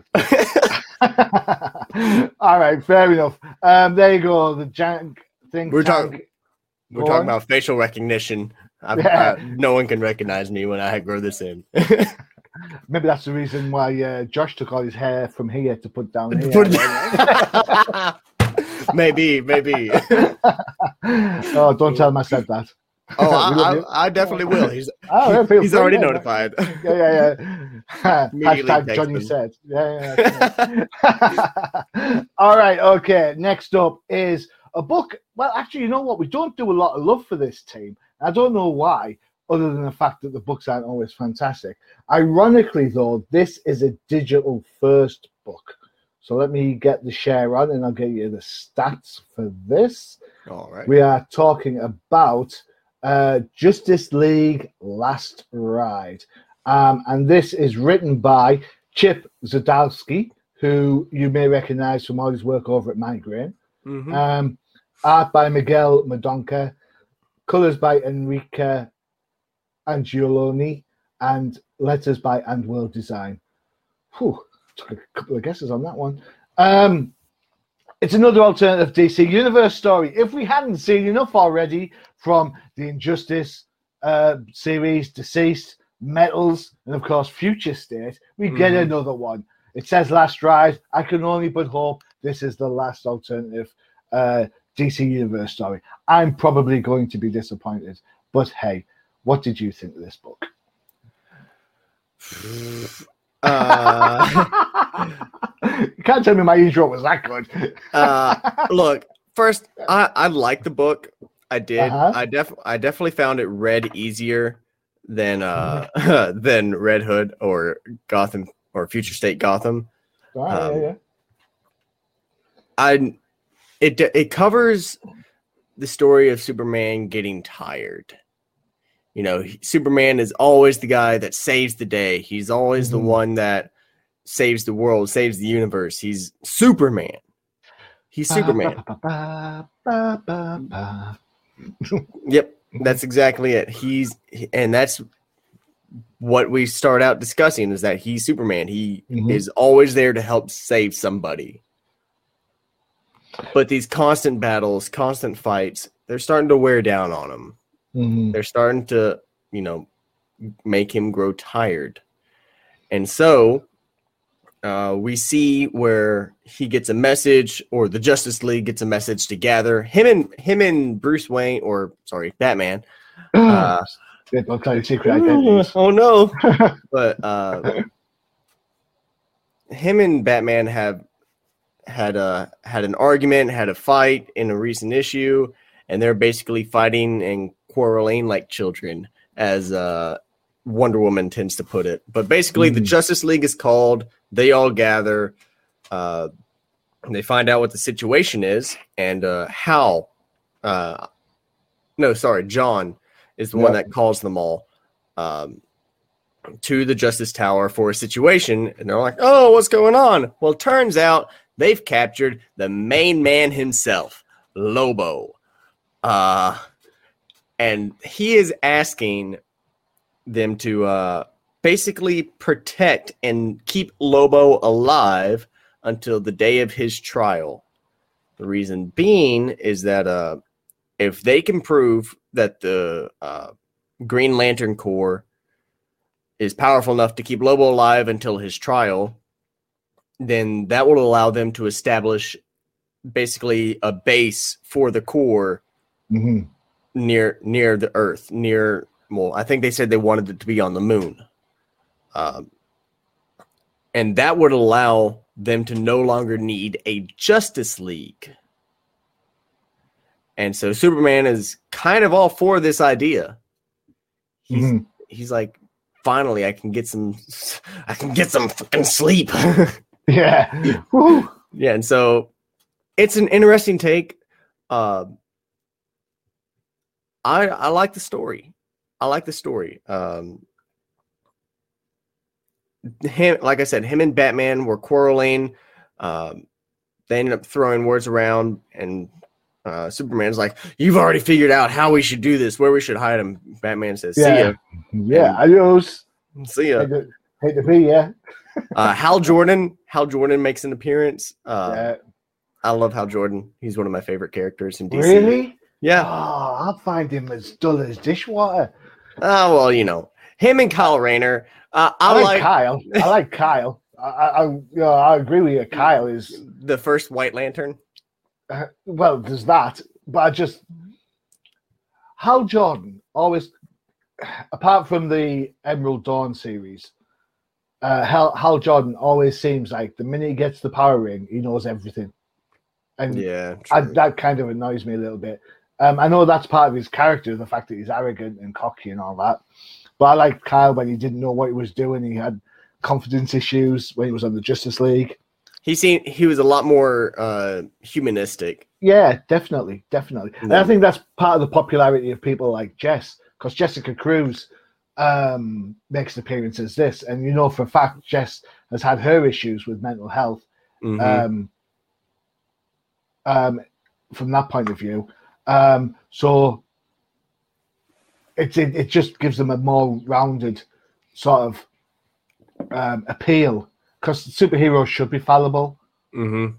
god. All right, fair enough. Um, there you go. The jank thing. We're talking. We're go talking on. about facial recognition. Yeah. I, no one can recognize me when I grow this in. Maybe that's the reason why uh, Josh took all his hair from here to put down here. maybe, maybe. Oh, don't tell him I said that. Oh, I, I, I definitely will. He's oh, yeah, feel he's free, already yeah, notified. Yeah, yeah, yeah. Immediately Hashtag text Johnny him. said. Yeah, yeah. yeah. All right, okay. Next up is a book. Well, actually, you know what? We don't do a lot of love for this team. I don't know why, other than the fact that the books aren't always fantastic. Ironically, though, this is a digital first book. So let me get the share on and I'll get you the stats for this. All right. We are talking about uh, Justice League Last Ride. Um, and this is written by Chip Zdarsky, who you may recognize from all his work over at Migraine. Mm-hmm. Um, art by Miguel Madonca, colors by Enrique Angioloni, and letters by And World Design. Whew, took a couple of guesses on that one. Um, it's another alternative D C Universe story. If we hadn't seen enough already from the Injustice uh, series, Deceased, Metals, and of course Future State, we get Mhm. another one. It says Last Ride. I can only but hope this is the last alternative uh, D C Universe story. I'm probably going to be disappointed, but hey, what did you think of this book? Uh, You can't tell me my intro was that good. uh, look, first, I, I like the book. I did. Uh-huh. I def I definitely found it read easier than uh than Red Hood or Gotham or Future State Gotham. All right, Um, yeah, yeah. I it it covers the story of Superman getting tired. You know, he- Superman is always the guy that saves the day. He's always Mhm. the one that saves the world, saves the universe. He's Superman. He's Superman. Ba, ba, ba, ba, ba. Yep, that's exactly it. He's and that's what we start out discussing is that he's Superman. He Mhm. is always there to help save somebody. But these constant battles, constant fights, they're starting to wear down on him. Mhm. They're starting to, you know, make him grow tired. And so uh, we see where he gets a message, or the Justice League gets a message to gather him and him and Bruce Wayne, or sorry, Batman. Uh, They don't tell you secret identities. oh no! But uh, him and Batman have had a had an argument, had a fight in a recent issue, and they're basically fighting and quarreling like children, as uh, Wonder Woman tends to put it. But basically, the Mhm. Justice League is called. They all gather. Uh, and they find out what the situation is and uh, Hal. Uh, no, sorry, John is the one Yeah. that calls them all um, to the Justice Tower for a situation. And they're like, "Oh, what's going on?" Well, it turns out they've captured the main man himself, Lobo. Uh, and he is asking them to uh, basically protect and keep Lobo alive until the day of his trial. The reason being is that uh, if they can prove that the uh, Green Lantern Corps is powerful enough to keep Lobo alive until his trial, then that will allow them to establish basically a base for the Corps Mhm. near near the Earth, near, well, I think they said they wanted it to be on the moon. Um, and that would allow them to no longer need a Justice League. And so Superman is kind of all for this idea. He's Mhm. he's like, finally, I can get some, I can get some fucking sleep. Yeah. Woo. Yeah, and so it's an interesting take. Uh, I I like the story. I like the story. Um, him, like I said, him and Batman were quarreling. Um, they ended up throwing words around, and uh, Superman's like, "You've already figured out how we should do this, where we should hide him." Batman says, "See Yeah. Yeah. Adios. ya, see ya." Hate to, hate to be, yeah. Uh, Hal Jordan, Hal Jordan makes an appearance. Uh, yeah. I love Hal Jordan. He's one of my favorite characters in D C. Really? Yeah. Oh, I find him as dull as dishwater. Oh, well, you know, him and Kyle Rayner. Uh, I, I, like, like Kyle. I like Kyle. I, I, you know, I agree with you. Kyle is the first White Lantern. uh, well. There's that, but I just Hal Jordan always, apart from the Emerald Dawn series, uh, Hal, Hal Jordan always seems like the minute he gets the power ring, he knows everything. And Yeah, I, true. that kind of annoys me a little bit. Um, I know that's part of his character, the fact that he's arrogant and cocky and all that. But I liked Kyle when he didn't know what he was doing. He had confidence issues when he was on the Justice League. He seemed he was a lot more uh, humanistic. Yeah, definitely, definitely. Yeah. And I think that's part of the popularity of people like Jess, because Jessica Cruz um, makes an appearance as this. And you know for a fact Jess has had her issues with mental health. Mm-hmm. Um, um, from that point of view. Um, so it, it, it just gives them a more rounded sort of um, appeal, because superheroes should be fallible. Mm-hmm.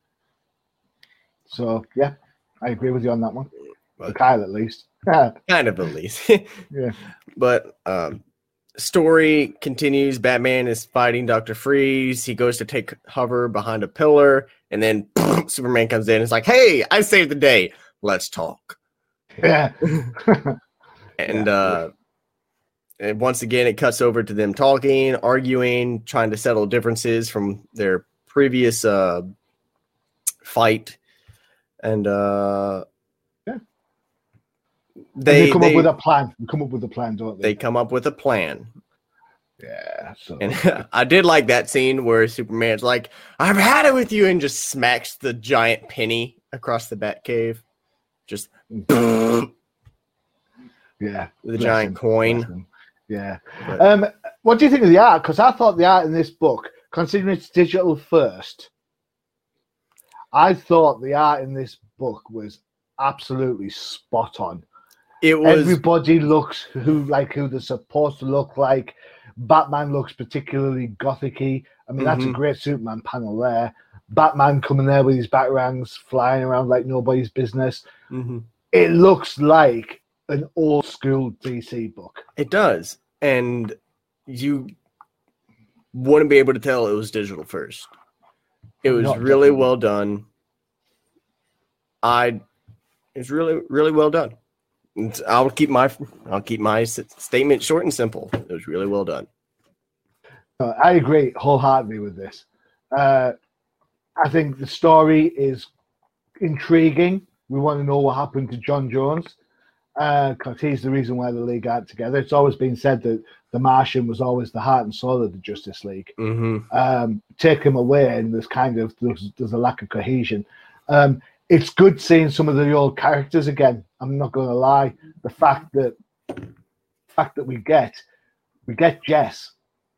So, yeah, I agree with you on that one. But, For Kyle, at least. kind of at least. Yeah. But um, story continues. Batman is fighting Doctor Freeze. He goes to take cover behind a pillar, and then Superman comes in and is like, hey, I saved the day. Let's talk. Yeah. And, Yeah. uh, and once again, it cuts over to them talking, arguing, trying to settle differences from their previous uh, fight. And uh, yeah. they, they come they, up with a plan. They come up with a plan, don't they? They come up with a plan. Yeah. So And I did like that scene where Superman's like, I've had it with you, and just smacks the giant penny across the Batcave. Just the yeah. Bless giant him. coin. Bless him. Yeah. But- Um, what do you think of the art? Because I thought the art in this book, considering it's digital first, I thought the art in this book was absolutely spot on. It was Everybody looks who like who they're supposed to look like. Batman looks particularly gothic-y. I mean, that's a Mhm. great Superman panel there. Batman coming there with his batarangs flying around like nobody's business. Mhm. It looks like an old school D C book. It does. And you wouldn't be able to tell it was digital first. It was Not really definitely. well done. I it's really really well done. And I'll keep my I'll keep my s- statement short and simple. It was really well done. Uh, I agree wholeheartedly with this. Uh, I think the story is intriguing. We want to know what happened to John Jones, because he's the reason why the League aren't together. It's always been said that the Martian was always the heart and soul of the Justice League. Mm-hmm. Um, take him away, and there's kind of there's, there's a lack of cohesion. Um, it's good seeing some of the old characters again. I'm not going to lie. The fact that the fact that we get we get Jess,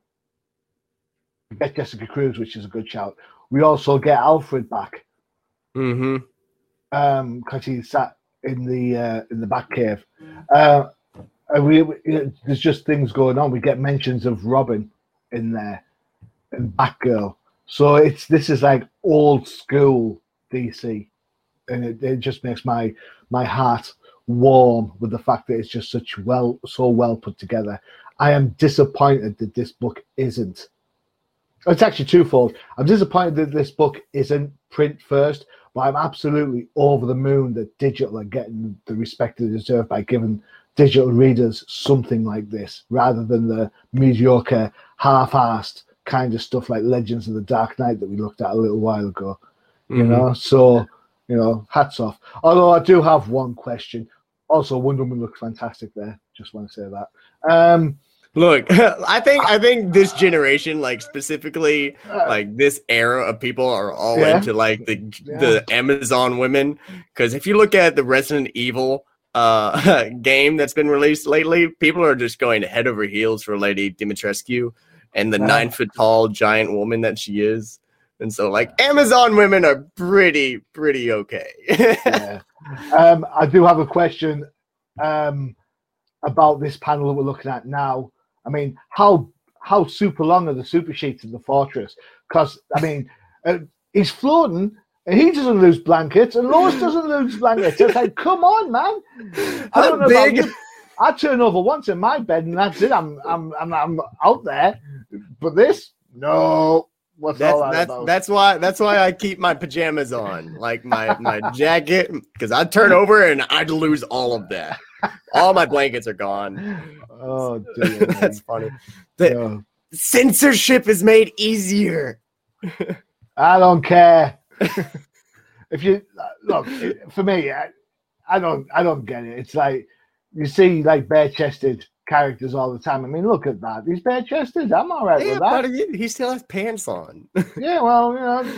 we get Jessica Cruz, which is a good shout. We also get Alfred back Mm-hmm. um, because he sat in the uh, in the Batcave. Uh, and we, we there's just things going on. We get mentions of Robin in there and Batgirl. So it's this is like old school D C, and it, it just makes my my heart warm with the fact that it's just such well so well put together. I am disappointed that this book isn't. It's actually twofold. I'm disappointed that this book isn't print first, but I'm absolutely over the moon that digital are getting the respect they deserve by giving digital readers something like this, rather than the mediocre, half-assed kind of stuff like Legends of the Dark Knight that we looked at a little while ago. You Mhm. know, so you know, hats off. Although I do have one question. Also, Wonder Woman looks fantastic there. Just want to say that. Um, Look, I think I think this generation, like specifically, like this era of people, are all Yeah. into like the Yeah. the Amazon women. Because if you look at the Resident Evil uh game that's been released lately, people are just going head over heels for Lady Dimitrescu and the Yeah. nine foot tall giant woman that she is. And so, like, Amazon women are pretty pretty okay. yeah. Um, I do have a question um, about this panel that we're looking at now. I mean, how how super long are the super sheets in the fortress? Because I mean, uh, he's floating and he doesn't lose blankets, and Lois doesn't lose blankets. It's like, come on, man! I don't know Big. about you. I turn over once in my bed, and that's it. I'm I'm I'm, I'm out there. But this, no, What's That's all that that's about? that's why that's why I keep my pajamas on, like my my jacket, because I'd turn over and I'd lose all of that. All my blankets are gone. Oh, dear That's me. funny. The No. censorship is made easier. I don't care. If you look, it, for me, I, I don't, I don't get it. It's like you see, like bare-chested characters all the time. I mean, look at that. He's bare-chested. I'm all right Yeah, with that. but he, he still has pants on. Yeah, well, you know,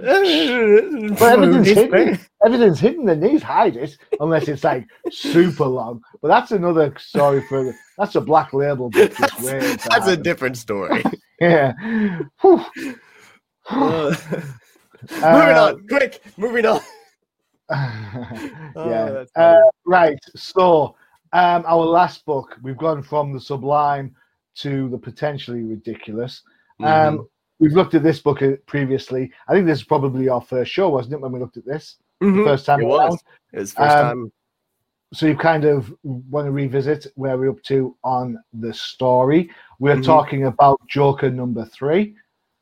so- but everything's He's hidden. bare- Everything's hidden. The knees hide it unless it's like super long. But that's another story for. That's a Black Label book. Just That's, waiting to that's a happen. different story. Yeah. Whew. Uh, moving Uh, on, quick, moving on. yeah. that's Uh, funny. right. So, um, our last book, we've gone from the sublime to the potentially ridiculous. Um, Mhm. We've looked at this book uh, previously. I think this is probably our first show, wasn't it, when we looked at this? Mhm. The first time It around. was. It was the first Um, time. So you kind of want to revisit where we're up to on the story. We're Mhm. talking about Joker number three.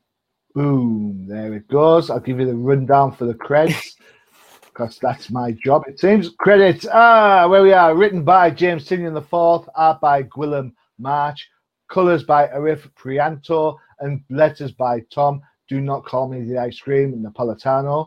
Boom, there it goes. I'll give you the rundown for the credits because that's my job, it seems. Credits, ah, where we are. Written by James Tynion the fourth, art by Gwilym March, colours by Arif Prianto, and letters by Tom. Do not call me the ice cream, Napolitano.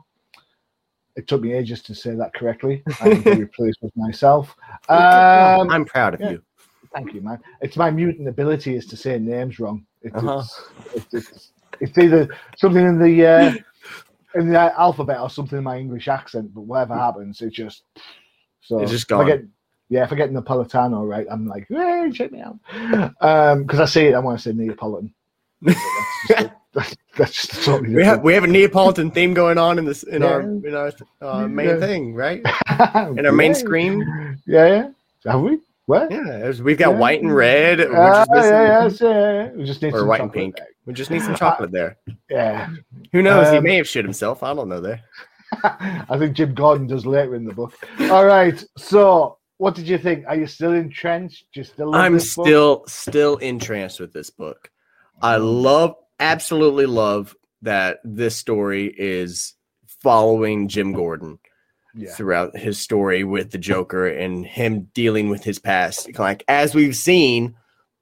It took me ages to say that correctly. I'm very pleased with myself. Um, I'm proud of yeah. you. Thank you, man. It's my mutant ability is to say names wrong. It's, Uh-huh. it's, it's, it's, it's either something in the uh, in the alphabet or something in my English accent, but whatever happens, it just so It's just if I gone. get, yeah, if I get Napolitano right, I'm like, hey, check me out. Um, because I say it, I want to say Neapolitan. So that's just, that's, that's just totally We have different. we have a Neapolitan theme going on in this in our Yeah. in our uh, main Yeah. thing, right? In our main Yeah. screen. Yeah, yeah. Have we? What? Yeah, there's- we've got Yeah. white and red. We're Ah, just missing, yeah, yes, yeah. We just need or some white and chocolate. pink. We just need some chocolate there. Yeah. Who knows? he Um, may have shit himself. I don't know there. I think Jim Gordon does later in the book. All right. So, what did you think? Are you still entrenched? Do you still love I'm this book? still still entranced with this book. I love, absolutely love that this story is following Jim Gordon Yeah. throughout his story with the Joker and him dealing with his past. Like as we've seen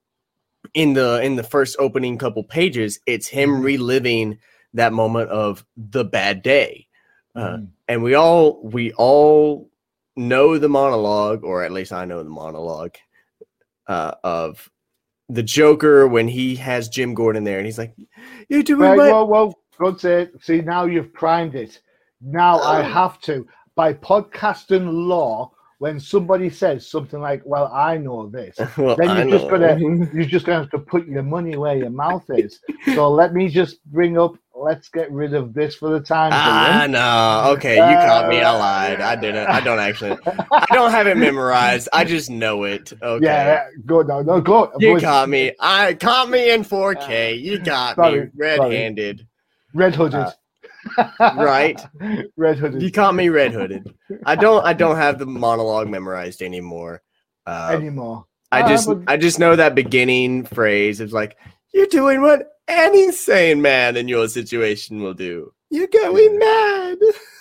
in the in the first opening couple pages, it's him reliving that moment of the bad day. Uh, Mhm. and we all we all know the monologue, or at least I know the monologue uh, of the Joker when he has Jim Gordon there, and he's like, "You're doing Right, what?" whoa, whoa. Good say. See, now you've primed it. Now I Oh. have to. By podcasting law, when somebody says something like, well, I know this, Well, then I you're just know. gonna you're just gonna have to put your money where your mouth is. So let me just bring up. Let's get rid of this for the time Ah, being. no. Okay, you caught me. I lied. I didn't. I don't actually. I don't have it memorized. I just know it. Okay. Yeah, go no, no, go. You Boys, caught me. I caught me in four K. You got me Sorry, red-handed. Red hooded. Uh, right. Red hooded. You caught me red-hooded. I don't. I don't have the monologue memorized anymore. Uh, Anymore. I Ah, just. but- I just know that beginning phrase. It's like you're doing what any sane man in your situation will do. You're going mad.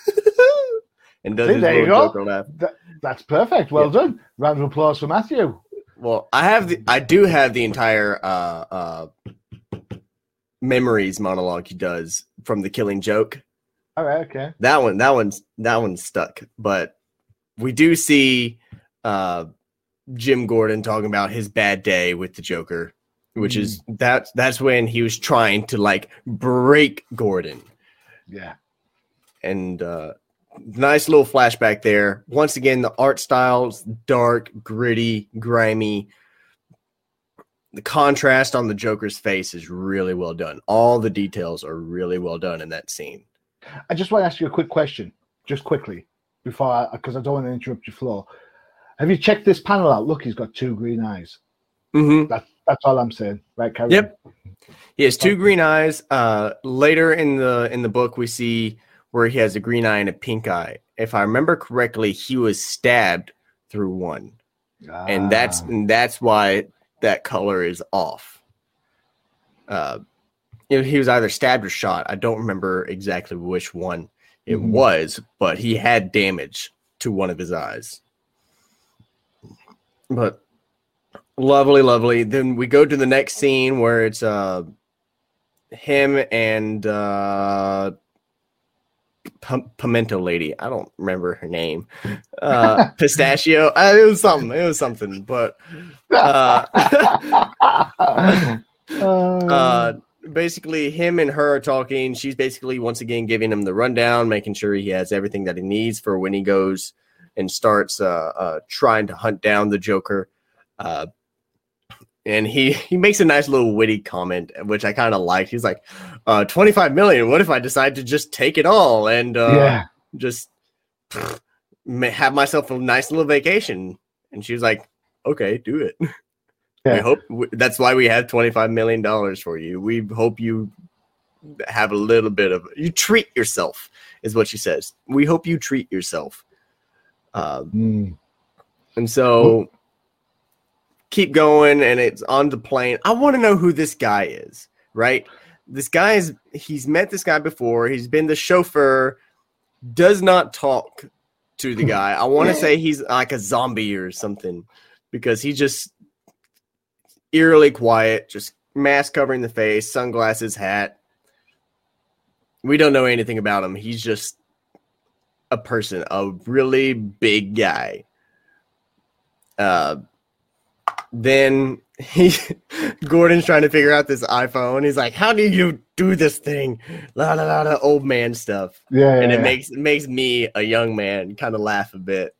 And does See, his there you little go. Joker laugh. That, that's perfect. Well Yeah. done. Round of applause for Matthew. Well, I have the. I do have the entire uh, uh, memories monologue he does from the Killing Joke. All right. Okay. That one. That one's. That one's stuck. But we do see uh, Jim Gordon talking about his bad day with the Joker, which Mm. is that. That's when he was trying to like break Gordon. Yeah. And uh, nice little flashback there. Once again, the art style's dark, gritty, grimy. The contrast on the Joker's face is really well done. All the details are really well done in that scene. I just want to ask you a quick question, just quickly, before I, because I don't want to interrupt your flow. Have you checked this panel out? Look, he's got two green eyes. Mm-hmm. That's that's all I'm saying, right, Karen? Yep. He has two green eyes. Uh, later in the in the book, we see where he has a green eye and a pink eye. If I remember correctly, he was stabbed through one, Ah, and that's and that's why that color is off. Uh, you know, he was either stabbed or shot. I don't remember exactly which one it Mhm. was, but he had damage to one of his eyes. But lovely, lovely. Then we go to the next scene where it's uh him and uh P- Pimento lady. I don't remember her name. Uh Pistachio. Uh, it was something. It was something. But uh, uh basically him and her are talking. She's basically once again giving him the rundown, making sure he has everything that he needs for when he goes and starts uh, uh trying to hunt down the Joker. Uh And he, he makes a nice little witty comment, which I kind of liked. He's like, uh, twenty-five million. What if I decide to just take it all and uh, yeah. just pff, have myself a nice little vacation? And she was like, okay, do it. Yeah. We hope w- that's why we have twenty-five million dollars for you. We hope you have a little bit of, you treat yourself is what she says. We hope you treat yourself. Uh, Mm. and so keep going, and it's on the plane. I want to know who this guy is, right? This guy is, he's met this guy before. He's been the chauffeur, does not talk to the guy. I want to say he's like a zombie or something because he just eerily quiet, just mask covering the face, sunglasses, hat. We don't know anything about him. He's just a person, a really big guy. Uh, Then he, Gordon's trying to figure out this iPhone. He's like, "How do you do this thing?" La la la, la old man stuff. Yeah, and yeah, it yeah. makes it makes me, a young man, kind of laugh a bit.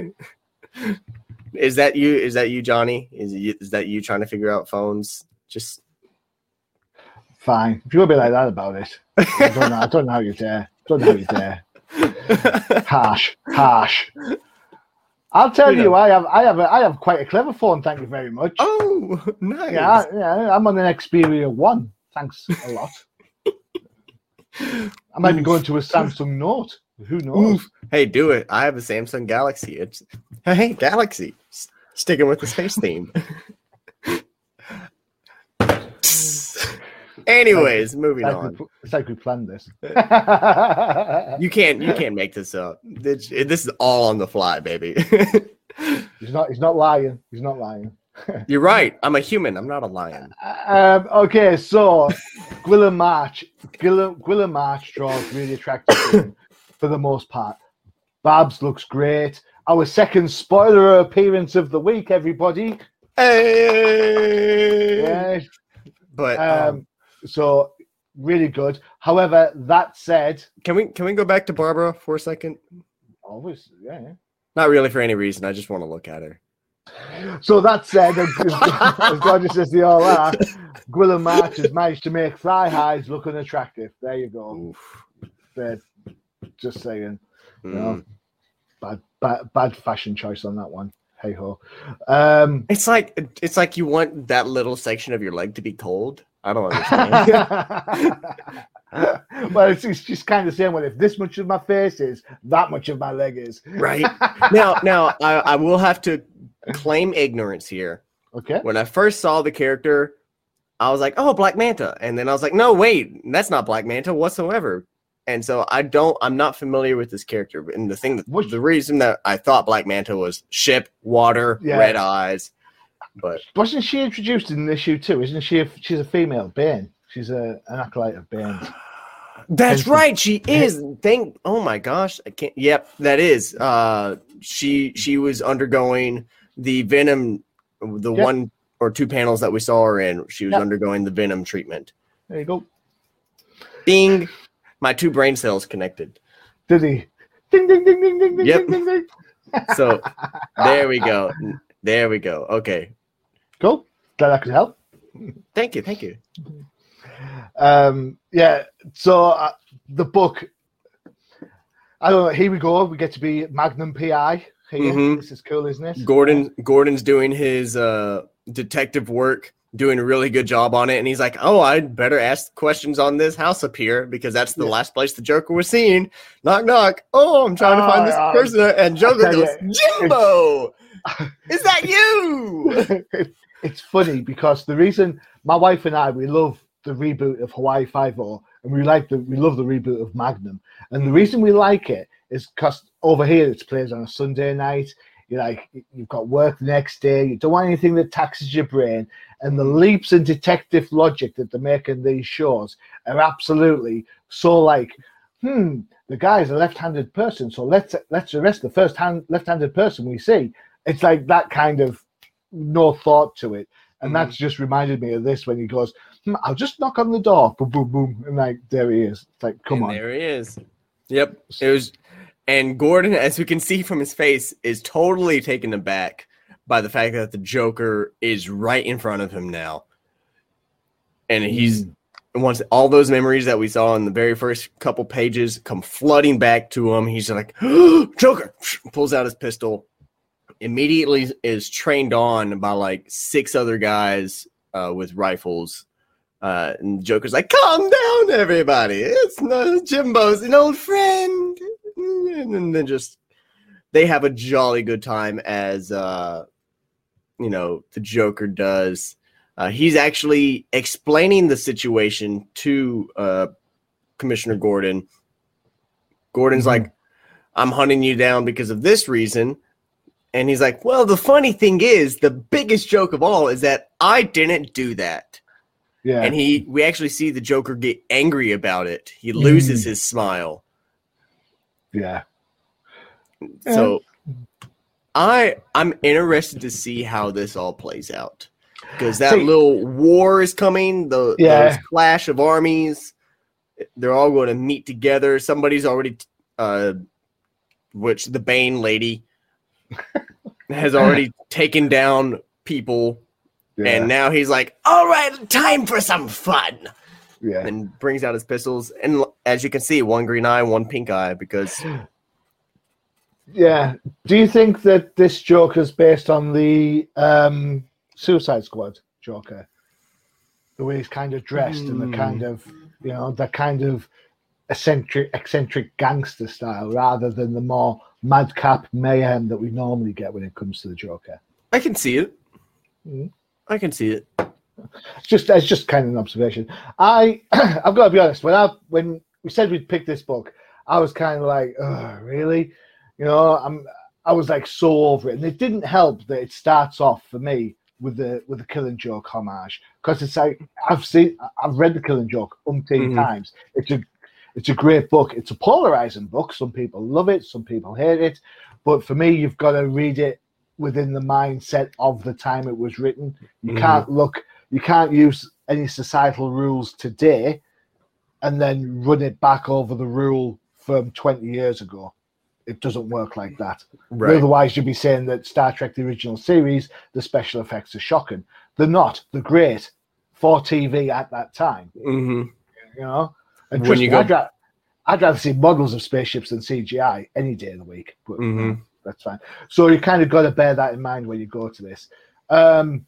Is that you? Is that you, Johnny? Is it, is that you trying to figure out phones? Just Fine. If you'll be like that about it, I don't know. I don't know how you dare. Don't know how you dare. Harsh, harsh. I'll tell You you, know. I have, I have, a, I have quite a clever phone. Thank you very much. oh, nice. Yeah, yeah. I'm on an Xperia One. Thanks a lot. I might be Oof. going to a Samsung Note. Who knows? Oof. Hey, do it. I have a Samsung Galaxy. It's hey Galaxy. S- Sticking with the space theme. Anyways, moving It's like, on. we, it's like we planned this. You can't you can't make this up. This, this is all on the fly, baby. He's not. He's not lying. He's not lying. You're right. I'm a human. I'm not a lion. Um, okay, so Gwilla March, Gwilla, Gwilla March draws really attractive women for the most part. Babs looks great. Our second spoiler appearance of the week, everybody. Hey. Yeah. But Um, um, so really good. However, that said, can we can we go back to Barbara for a second? always, yeah. yeah. Not really for any reason. I just want to look at her. So that said, as, as gorgeous as they all are, Gwilla March has managed to make thigh highs look unattractive. There you go. Oof. But just saying, you Mm. know, bad, bad, bad fashion choice on that one. Hey ho. Um, It's like it's like you want that little section of your leg to be cold. I don't understand. well, it's, it's just kind of saying, well, if this much of my face is, that much of my leg is. Right now, now I, I will have to claim ignorance here. Okay. When I first saw the character, I was like, "Oh, Black Manta," and then I was like, "No, wait, that's not Black Manta whatsoever." And so I don't, I'm not familiar with this character. And the thing, that, Which- the reason that I thought Black Manta was ship, water, Yeah. red eyes, but Wasn't she introduced in the issue too? Isn't she? A, she's a female, Bane. She's a, an acolyte of Bane. that's Hence- right, she is. Thank, oh my gosh, I can't. Yep, that is. Uh, she she was undergoing the Venom, the Yep. one or two panels that we saw her in. She was Yep. undergoing the Venom treatment. There you go. Bing, my two brain cells connected. Did he? Ding ding ding ding ding ding Yep. ding ding ding. So there we go. There we go. Okay. Cool. Glad I could help. Thank you. Thank you. Um, yeah. So uh, the book. I don't know. Here we go. We get to be Magnum P I. Here. Mhm. This is cool, isn't it? Gordon Gordon's doing his uh, detective work, doing a really good job on it, and he's like, "Oh, I'd better ask questions on this house up here because that's the Yeah. last place the Joker was seen." Knock knock. Oh, I'm trying to find this Oh, person, and Joker I tell goes, "Jimbo, is that you?" It's funny because the reason my wife and I we love the reboot of Hawaii Five-O, and we like the we love the reboot of Magnum. And the reason we like it is because over here it plays on a Sunday night. You like you've got work the next day. You don't want anything that taxes your brain. And the leaps in detective logic that they're making these shows are absolutely so like, hmm, the guy's a left-handed person, so let's let's arrest the first hand left-handed person we see. It's like that kind of no thought to it. And mm-hmm. that's just reminded me of this when he goes, hmm, I'll just knock on the door, boom, boom, boom, and like there he is. It's like, come and on. There he is. Yep. It was, and Gordon, as we can see from his face, is totally taken aback by the fact that the Joker is right in front of him now. And he's mm. once all those memories that we saw in the very first couple pages come flooding back to him. He's like, Joker, pulls out his pistol. Immediately is trained on by like six other guys uh, with rifles. Uh, and Joker's like, calm down, everybody. It's not Jimbo's an old friend. And then just they have a jolly good time as, uh, you know, the Joker does. Uh, he's actually explaining the situation to uh, Commissioner Gordon. Gordon's mm-hmm. like, I'm hunting you down because of this reason. And he's like, well, the funny thing is, the biggest joke of all is that I didn't do that. Yeah. And he, we actually see the Joker get angry about it. He loses mm. his smile. Yeah. So I, I'm interested to see how this all plays out. Because that see, little war is coming, the yeah. those clash of armies. They're all going to meet together. Somebody's already, uh, which the Bane lady has already taken down people, yeah. and now he's like, all right, time for some fun. Yeah. And brings out his pistols. And as you can see, one green eye, one pink eye, because... Yeah. Do you think that this Joker's based on the um, Suicide Squad Joker? The way he's kind of dressed mm. and the kind of, you know, the kind of eccentric, eccentric gangster style rather than the more madcap mayhem that we normally get when it comes to the Joker. I can see it. Mm. I can see it. It's just, it's just kind of an observation. I, I've got to be honest. When I, when we said we'd pick this book, I was kind of like, oh, really? You know, I'm, I was like so over it, and it didn't help that it starts off for me with the with the Killing Joke homage, because it's like I've seen, I've read the Killing Joke umpteen mm-hmm. times. It's a It's a great book. It's a polarizing book. Some people love it. Some people hate it. But for me, you've got to read it within the mindset of the time it was written. You mm-hmm. can't look, you can't use any societal rules today and then run it back over the rule from twenty years ago. It doesn't work like that. Right. Otherwise, you'd be saying that Star Trek, the original series, the special effects are shocking. They're not. They're great for T V at that time. Mm-hmm. You know? And trust me, go... I'd, rather, I'd rather see models of spaceships than C G I any day of the week. But mm-hmm. uh, that's fine. So you kind of got to bear that in mind when you go to this. Um,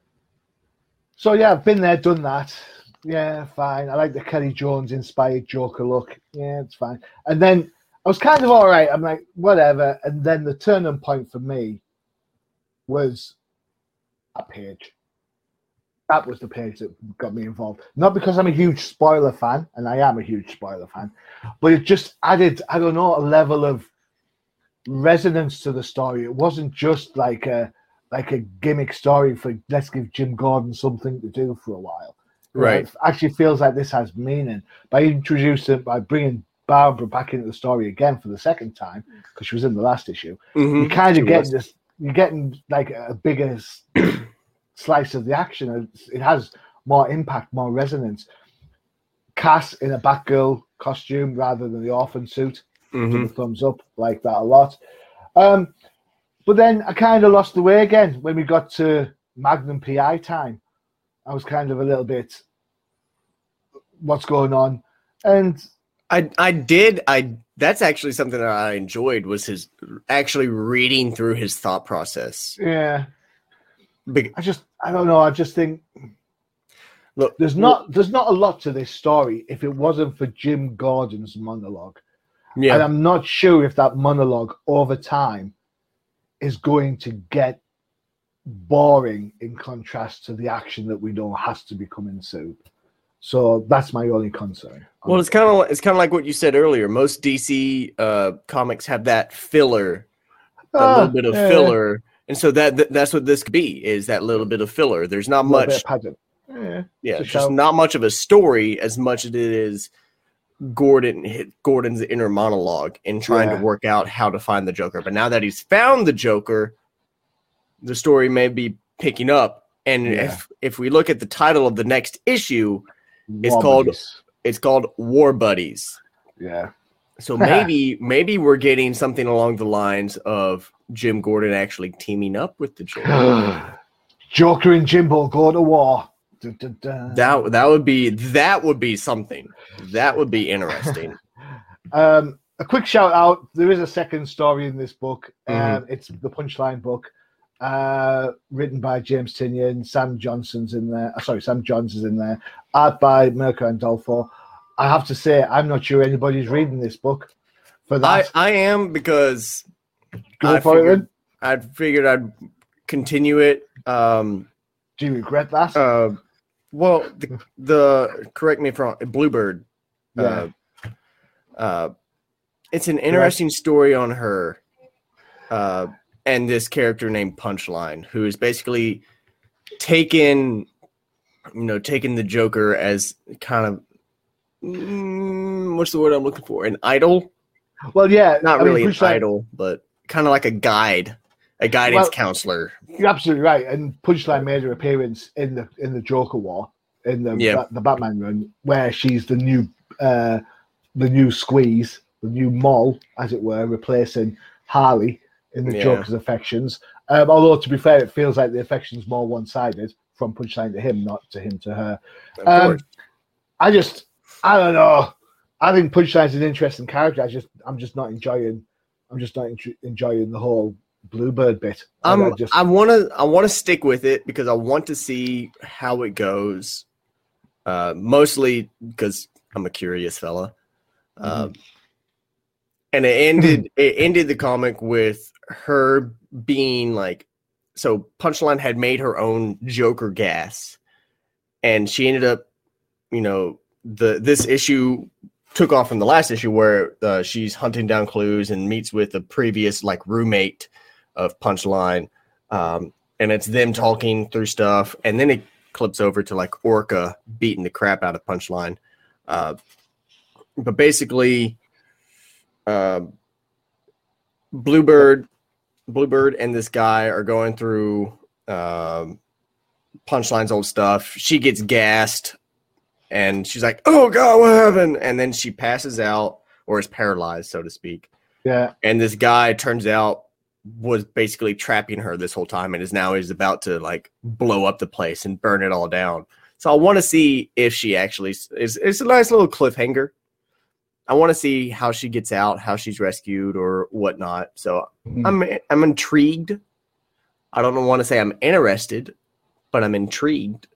so, yeah, I've been there, done that. Yeah, fine. I like the Kelly Jones-inspired Joker look. Yeah, it's fine. And then I was kind of all right. I'm like, whatever. And then the turning point for me was a page. That was the page that got me involved. Not because I'm a huge spoiler fan, and I am a huge spoiler fan, but it just added, I don't know, a level of resonance to the story. It wasn't just like a like a gimmick story for let's give Jim Gordon something to do for a while. Right. It actually feels like this has meaning. By introducing, by bringing Barbara back into the story again for the second time, because she was in the last issue, mm-hmm. you kind of get this, you're getting like a bigger slice of the action. It has more impact, more resonance. Cass in a Batgirl costume rather than the orphan suit. Mm-hmm. Give a thumbs up, like that a lot. Um, but then I kind of lost the way again when we got to Magnum P I time. I was kind of a little bit, what's going on? And I I did I that's actually something that I enjoyed, was his actually reading through his thought process. Yeah. Big, I just I don't know. I just think look, there's not there's not a lot to this story if it wasn't for Jim Gordon's monologue. Yeah. And I'm not sure if that monologue over time is going to get boring in contrast to the action that we know has to be coming soon. So that's my only concern. Well, it's kind of it's kind of like what you said earlier. Most D C uh, comics have that filler, a Ah, little bit of yeah, filler, and so that, that that's what this could be, is that little bit of filler. There's not a little much, bit of pageant. Yeah, yeah, it's a just show. not much of a story as much as it is Gordon Gordon's inner monologue in trying Yeah. to work out how to find the Joker. But now that he's found the Joker, the story may be picking up. And Yeah. if if we look at the title of the next issue, it's War called buddies. it's called War Buddies. Yeah. So maybe maybe we're getting something along the lines of Jim Gordon actually teaming up with the Joker. Joker and Jimbo go to war. Dun, dun, dun. That that would be that would be something. That would be interesting. Um, a quick shout out. There is a second story in this book. Mhm. Um, it's the Punchline book, uh, written by James Tynion. Sam Johnson's in there. uh, Sorry, Sam Johns is in there. Art by Mirko Andolfo. I have to say, I'm not sure anybody's reading this book. For I, that, I am because go I for it. figured, Then. I figured I'd continue it. Um, Do you regret that? uh, well, the, the correct me if I'm wrong. Bluebird. yeah. Uh, uh, it's an interesting story on her, uh, and this character named Punchline, who is basically taken, you know, taking the Joker as kind of mm, what's the word I'm looking for? An idol. Well, yeah. Not I mean, really an Punchline- idol, but kind of like a guide, a guidance Well- counselor. You're absolutely right. And Punchline made her appearance in the in the Joker War, in the Yeah. the Batman run, where she's the new uh, the new squeeze, the new Moll, as it were, replacing Harley in the Yeah. Joker's affections. Um, although to be fair, it feels like the affection's more one sided from Punchline to him, not to him to her. Of Um, course. I just I don't know. I think Punchline's an interesting character. I just I'm just not enjoying I'm just not en- enjoying the whole Bluebird bit. I- I'm, I I just want to I want to stick with it because I want to see how it goes. Uh, mostly because I'm a curious fella. Um, and it ended it ended the comic with her being like, so Punchline had made her own Joker gas, and she ended up, you know, the this issue took off from the last issue where uh, she's hunting down clues and meets with a previous like roommate of Punchline, um, and it's them talking through stuff, and then it clips over to like Orca beating the crap out of Punchline. Uh, but basically, uh, Bluebird, Bluebird, and this guy are going through um, Punchline's old stuff. She gets gassed, and she's like, "Oh God, what happened?" And then she passes out, or is paralyzed, so to speak. yeah. And this guy turns out was basically trapping her this whole time, and is now is about to like blow up the place and burn it all down. So I want to see if she actually is. It's a nice little cliffhanger. I want to see how she gets out, how she's rescued, or whatnot. So Mhm. I'm I'm intrigued. I don't want to say I'm interested, but I'm intrigued.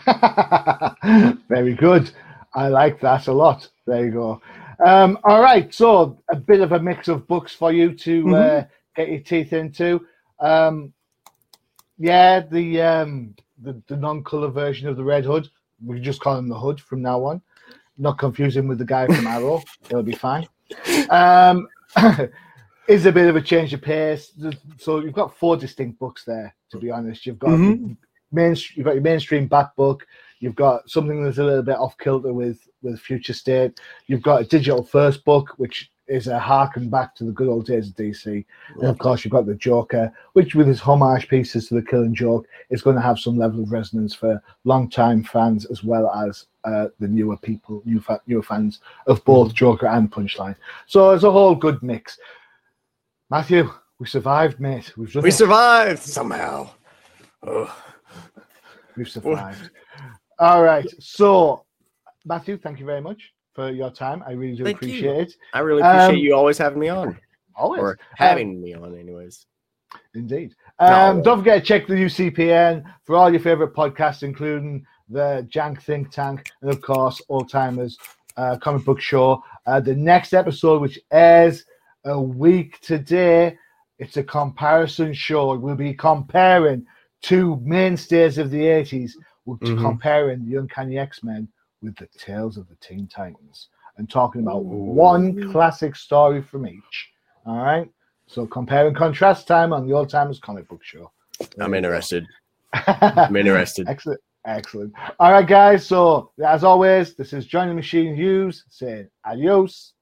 Very good. I like that a lot. There you go. Um, all right. So a bit of a mix of books for you to Mm-hmm. uh, get your teeth into. Um, yeah, the, um, the the non-color version of the Red Hood. We just call him the Hood from now on. Not confuse him with the guy from Arrow. It'll be fine. Um, is a bit of a change of pace. So you've got four distinct books there. To be honest, you've got Mhm. main, you've got your mainstream Bat book. You've got something that's a little bit off kilter with with Future State. You've got a digital first book, which is a harken back to the good old days of D C. And of course, you've got the Joker, which with his homage pieces to the Killing Joke is going to have some level of resonance for long-time fans as well as uh, the newer people, new fa- newer fans of both Joker and Punchline. So it's a whole good mix. Matthew, we survived, mate. We've done We it. survived somehow. Ugh. We've survived. All right. So, Matthew, thank you very much for your time. I really do Thank appreciate you. it. I really appreciate Um, you always having me on, Always. or having me on, anyways. Indeed. Um, No. Don't forget to check the U C P N for all your favorite podcasts, including the Jank Think Tank and, of course, Old Timers uh, Comic Book Show. Uh, the next episode, which airs a week today, it's a comparison show. We'll be comparing two mainstays of the eighties. We're Mhm. comparing the Uncanny X-Men with the Tales of the Teen Titans and talking about one classic story from each. All right. So compare and contrast time on the Old Timers Comic Book Show. There I'm you interested. go. I'm interested. Excellent. Excellent. All right, guys. So as always, this is Johnny Machine Hughes saying adios.